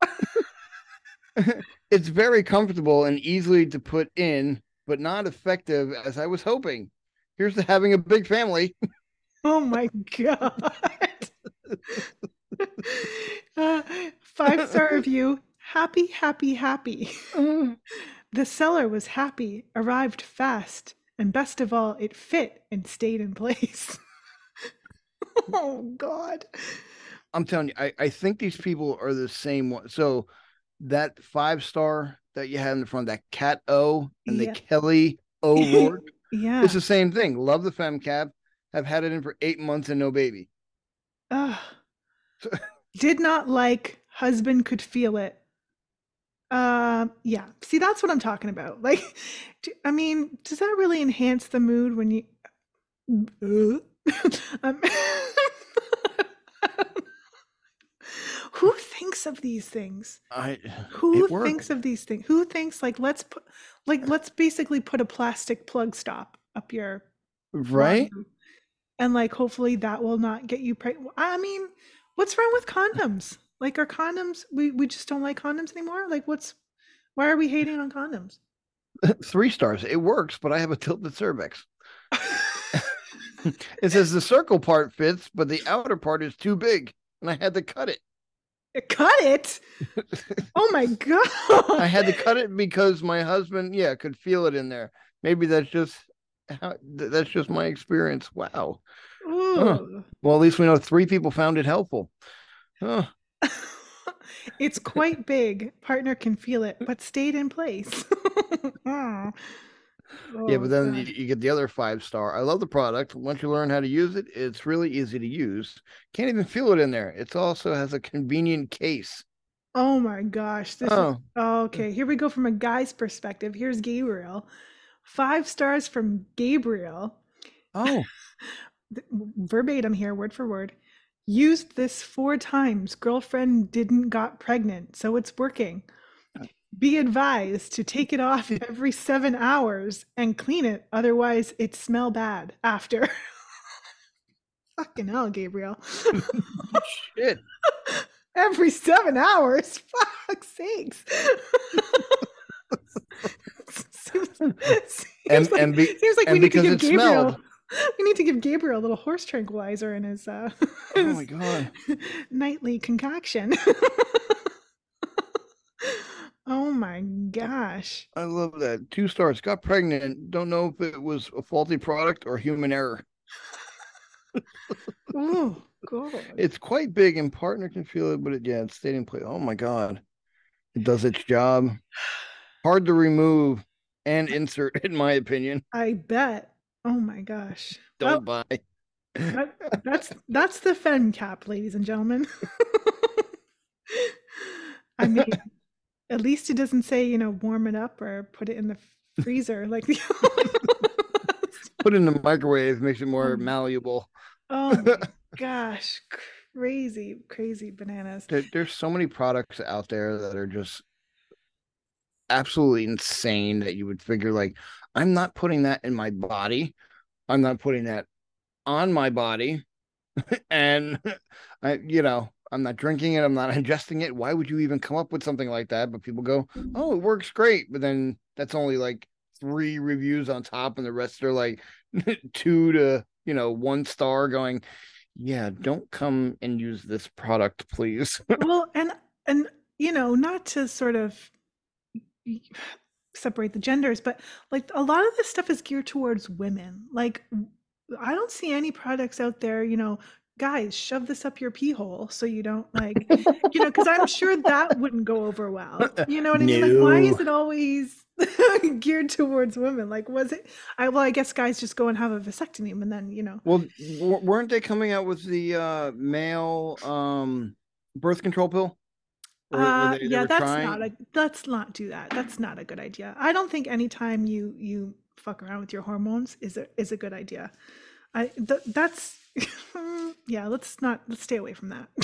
It's very comfortable and easily to put in, but not effective as I was hoping. Here's to having a big family. Oh my god. uh, five star review. Happy, happy, happy. The seller was happy, arrived fast, and best of all, it fit and stayed in place. Oh god. I'm telling you, I, I think these people are the same one. So that five star that you had in the front, that Cat O and the Yeah. Kelly O'Rourke, it's Yeah. the same thing. Love the FemCap. Have had it in for eight months and no baby. Ugh. Did not like husband could feel it. Um, yeah. See, that's what I'm talking about. Like, do, I mean, does that really enhance the mood when you um, who thinks of these things? I Who it worked, thinks of these things? Who thinks like let's put like let's basically put a plastic plug stop up your right? laundry and like hopefully that will not get you pregnant. I mean, what's wrong with condoms? Like are condoms we we just don't like condoms anymore? Like what's why are we hating on condoms? Three stars. It works, but I have a tilted cervix. It says the circle part fits, but the outer part is too big, and I had to cut it. Cut it. Oh my god. I had to cut it because my husband, yeah, could feel it in there. Maybe that's just how that's just my experience. Wow. Huh. Ooh. Well, at least we know three people found it helpful. Huh. It's quite big. Partner can feel it, but stayed in place. Oh, Yeah, but oh then you, god. you get the other five star. I love the product. Once you learn how to use it, it's really easy to use. Can't even feel it in there. It also has a convenient case. Oh my gosh. This is Oh, oh, okay. Here we go from a guy's perspective. Here's Gabriel. Five stars from Gabriel. oh, Verbatim here, word for word. Used this four times. Girlfriend didn't got pregnant, so it's working. Be advised to take it off every seven hours and clean it, otherwise it smell bad after. Fucking hell, Gabriel. shit. Every seven hours? Fuck's sakes. seems, seems And like, and be seems like we and need to because give it Gabriel smelled. we need to give Gabriel a little horse tranquilizer in his, uh, Oh his my god. nightly concoction. Oh my gosh. I love that. Two stars. Got pregnant. Don't know if it was a faulty product or human error. Oh god. It's quite big and partner can feel it, but it, yeah, it stayed in place. Oh my god. It does its job. Hard to remove and insert, in my opinion. I bet. Oh my gosh. Well, Don't buy. that, that's that's the Fem cap, ladies and gentlemen. I mean, at least it doesn't say, you know, warm it up or put it in the freezer like the Put it in the microwave, makes it more um, malleable. oh my gosh, crazy, crazy bananas. There, there's so many products out there that are just absolutely insane that you would figure, like, I'm not putting that in my body. I'm not putting that on my body. And I, you know, I'm not drinking it. I'm not ingesting it. Why would you even come up with something like that? But people go, oh, it works great. But then that's only like three reviews on top, and the rest are like two to, you know, one star going, yeah, don't come and use this product, please. Well, and and you know, not to sort of separate the genders, but like a lot of this stuff is geared towards women. Like I don't see any products out there, you know, guys, shove this up your pee hole so you don't like, you know, because I'm sure that wouldn't go over well. You know what I mean? Like, why No. is it always geared towards women? Like, was it? I well, I guess guys just go and have a vasectomy and then, you know. Well, w- weren't they coming out with the uh male um birth control pill? Or were Uh, they they yeah, were that's not trying? a let's not do that. That's not a good idea. I don't think anytime you you fuck around with your hormones is a is a good idea. I th that's yeah, let's not let's stay away from that.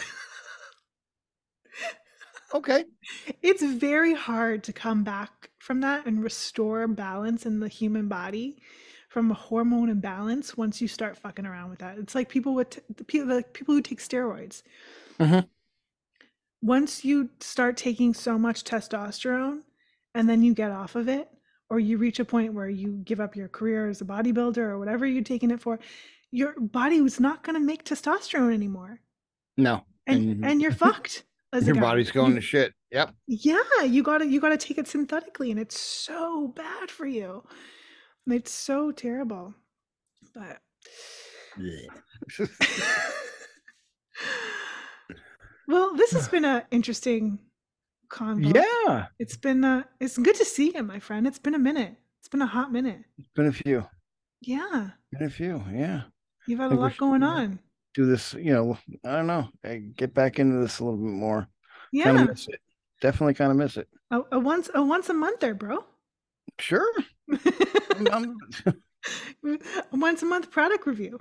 Okay. It's very hard to come back from that and restore balance in the human body from a hormone imbalance once you start fucking around with that. It's like people with the people like people who take steroids. Mm-hmm. Once you start taking so much testosterone and then you get off of it, or you reach a point where you give up your career as a bodybuilder or whatever you're taking it for, your body was not going to make testosterone anymore. No. And And and you're fucked as a your guy. body's going You to shit. Yep. yeah, you gotta you gotta take it synthetically and it's so bad for you. It's so terrible. But Well, this has been an interesting convo. Yeah, It's been uh, it's good to see you, my friend. It's been a minute. It's been a hot minute. it's been a few, Yeah, been a few. Yeah, you've I had a think we lot should going uh, on. do this. You know, I don't know, eh, get back into this a little bit more. Kind of Yeah, miss it. Definitely kind of miss it. a, a once a once a month there, bro. Sure. I'm, I'm- A once a month product review.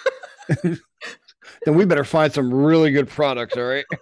then we better find some really good products. All right.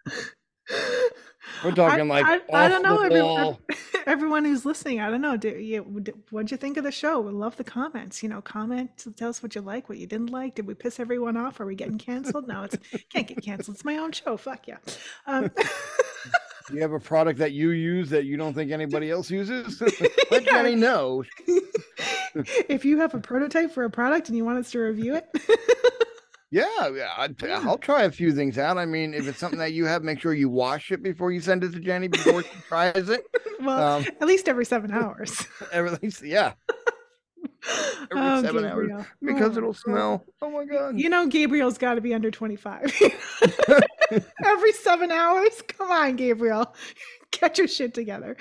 We're I, talking like I, I off don't the know everyone, wall. everyone who's listening. I don't know. Do you, what'd you think of the show? We love the comments. You know, comment, tell us what you like, what you didn't like. Did we piss everyone off? Are we getting canceled? No, it's can't get canceled. It's my own show. Fuck yeah. Um, Do you have a product that you use that you don't think anybody else uses? Let yeah. Jenny know. If you have a prototype for a product and you want us to review it, Yeah, yeah, I'd, yeah. I'll try a few things out. I mean, if it's something that you have, make sure you wash it before you send it to Jenny before she tries it. Well, Um, at least every seven hours. everything, yeah, every Oh, seven hours Gabriel. Oh because my it'll God. smell. Oh my god! You know, Gabriel's got to be under twenty-five. Every seven hours? Come on, Gabriel. Get your shit together.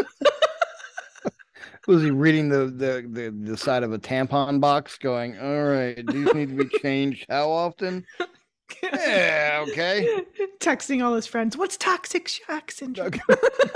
Was he reading the, the the the side of a tampon box, going, "All right, these need to be changed. How often?" Yeah, okay. Texting all his friends. What's toxic shock syndrome? Okay.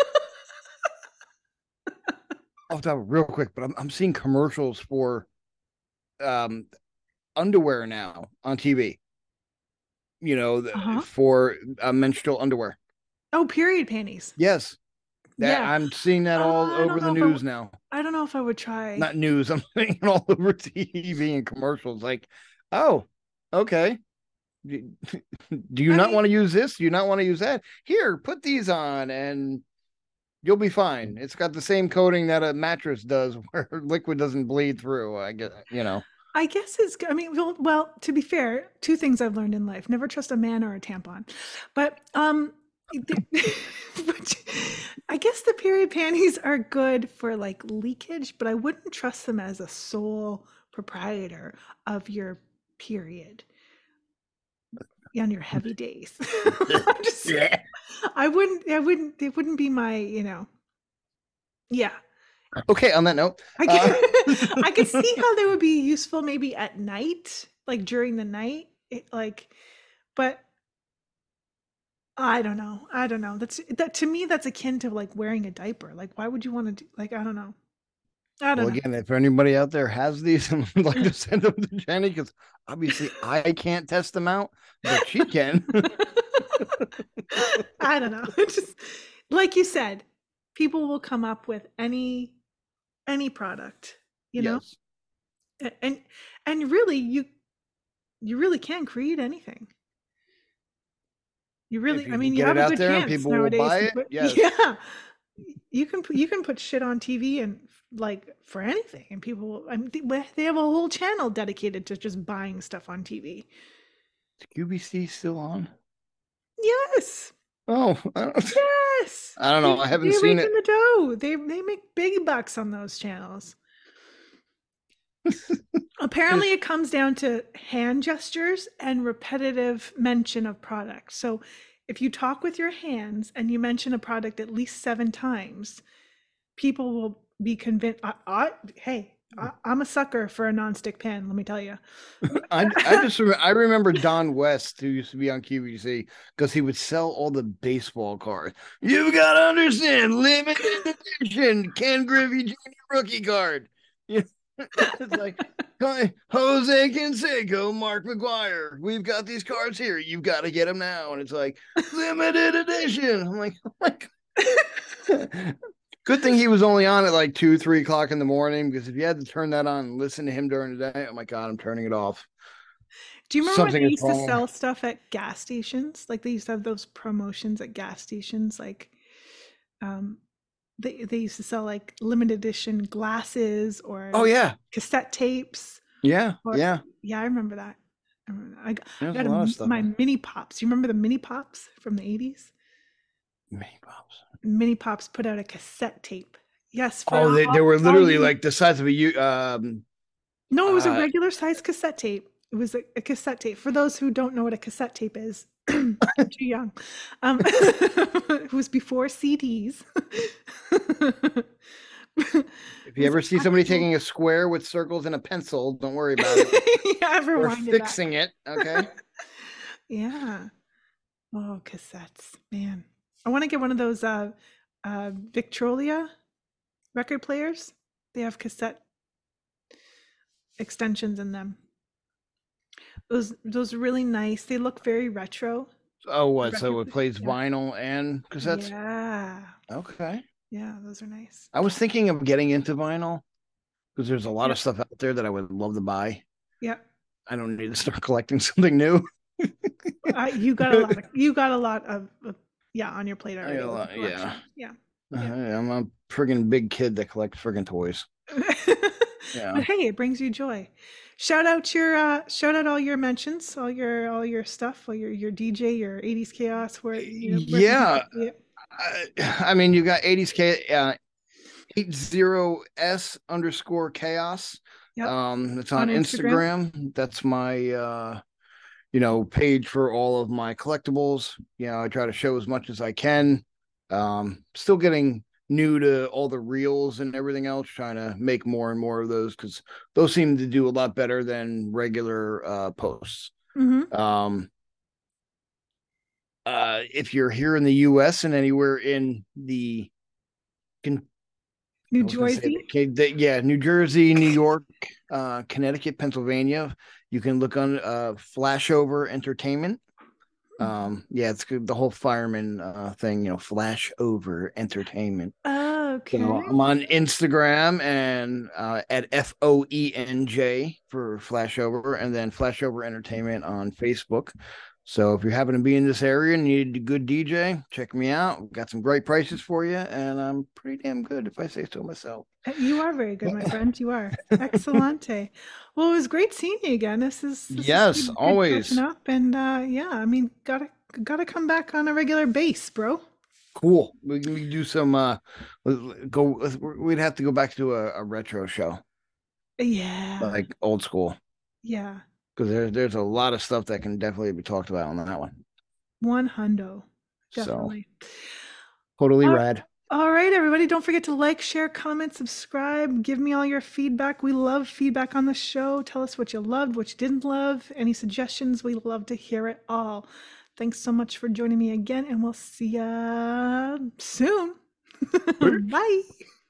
Off the top, real quick, but I'm I'm seeing commercials for um underwear now on T V. You know, the, Uh-huh. for uh, menstrual underwear. Oh, period panties. Yes, that Yeah. I'm seeing that Uh, all I over don't the know if I news w- now. I don't know if I would try. Not news. I'm seeing it all over T V and commercials. Like, oh, okay. Do do you I not mean, want to use this? Do you not want to use that? Here, put these on, and you'll be fine. It's got the same coating that a mattress does, where liquid doesn't bleed through. I get, you know. I guess it's, g- I mean, well, well, to be fair, two things I've learned in life: never trust a man or a tampon. But um, the- which- I guess the period panties are good for like leakage, but I wouldn't trust them as a sole proprietor of your period on your heavy days. I'm just, Yeah. I wouldn't, I wouldn't, it wouldn't be my, you know, yeah. Okay. On that note, I uh, can, I could see how they would be useful maybe at night, like during the night, it, like, but I don't know. I don't know. That's that to me. That's akin to like wearing a diaper. Like, why would you want to do? Like, I don't know. I well, don't know. again, if anybody out there has these and would like to send them to Jenny, because obviously I can't test them out, but she can. I don't know. It's just like you said, people will come up with any any product, you know, Yes. A- and and really, you you really can create anything. You If really, I you mean, can you get have it a out good there and chance people will nowadays buy to it, put, yes. yeah, you can put you can put shit on T V and like for anything, and people, will- I mean, they they have a whole channel dedicated to just buying stuff on T V. Is Q B C still on? Yes, Oh, I don't, yes, I don't know. they I haven't they're seen making it. the dough. They they make big bucks on those channels. Apparently, it comes down to hand gestures and repetitive mention of products. So, if you talk with your hands and you mention a product at least seven times, people will be convinced. I, I, hey, I, I'm a sucker for a nonstick pan. Let me tell you. I I just remember, I remember Don West, who used to be on Q B C, because he would sell all the baseball cards. You've got to understand, limited edition Ken Griffey Junior rookie card. You know, it's like Jose Canseco, Mark McGuire. We've got these cards here. You've got to get them now, and it's like limited edition. I'm like, oh my god. Good thing he was only on at like two, three o'clock in the morning, because if you had to turn that on and listen to him during the day, oh my god, I'm turning it off. Do you remember when Something they is used to wrong. sell stuff at gas stations? Like they used to have those promotions at gas stations, like um, they they used to sell like limited edition glasses Oh or yeah, cassette tapes. yeah, Or yeah. yeah, I remember that. I, remember that. I got, I There's a got a lot of m stuff. my mini pops. You remember the mini pops from the eighties? Mini pops. Mini pops put out a cassette tape. Yes, for Oh, all, they, they were all literally you. like the size of a u- um No, it was a uh regular size cassette tape. It was a, a cassette tape. For those who don't know what a cassette tape is, Too young. Um, it was before C Ds. If you ever see somebody taking a square with circles and a pencil, don't worry about it. Yeah, I've We're rewinded fixing that. it. Okay. Yeah. Oh, cassettes, man. I want to get one of those uh, uh, Victrolia record players. They have cassette extensions in them. Those those are really nice. They look very retro. Oh, what? So Record it player. plays Yeah. vinyl and cassettes? Yeah. Okay. Yeah, those are nice. I was thinking of getting into vinyl because there's a lot Yeah. of stuff out there that I would love to buy. Yeah. I don't need to start collecting something new. Uh, you got a lot of you got a lot of, of yeah on your plate I already got a with the lot- collection. yeah. Yeah. Uh, Yeah. I'm a friggin' big kid that collects friggin' toys. Yeah. But hey, it brings you joy. Shout out your uh shout out all your mentions, all your all your stuff, all your your D J, your eighties chaos, where you know where can Yeah. people see it? I, I mean, you got eighties K, uh, eighty S underscore chaos. Yep. Um, it's on On Instagram. Instagram. That's my, uh, you know, page for all of my collectibles. You know, I try to show as much as I can. Um, still getting new to all the reels and everything else, trying to make more and more of those because those seem to do a lot better than regular uh, posts. Mm-hmm. Um, uh, if you're here in the U S and anywhere in the can New I was going to say, Jersey. okay, the, yeah, New Jersey, New York, uh, Connecticut, Pennsylvania. You can look on uh, Flashover Entertainment. Um, yeah, it's good. The whole fireman uh, thing, you know, Flashover Entertainment. Oh, okay. So I'm on Instagram and uh, at F O E N J for Flashover, and then Flashover Entertainment on Facebook. So if you happen to be in this area and need a good D J, check me out. We've got some great prices for you, and I'm pretty damn good if I say so myself. Uh, You are very good, my friend. You are. Excellente. Well, it was great seeing you again. This is this is Yes, good, good catching always. up, and uh, yeah, I mean, gotta gotta come back on a regular base, bro. Cool. We can we can do some uh go we'd have to go back to a, a retro show, Yeah, like old school. yeah. Because there's there's a lot of stuff that can definitely be talked about on that one. One hundo, So definitely. totally All, rad. all right, everybody. Don't forget to like, share, comment, subscribe. Give me all your feedback. We love feedback on the show. Tell us what you loved, what you didn't love. Any suggestions? We love to hear it all. Thanks so much for joining me again, and we'll see ya soon. Bye.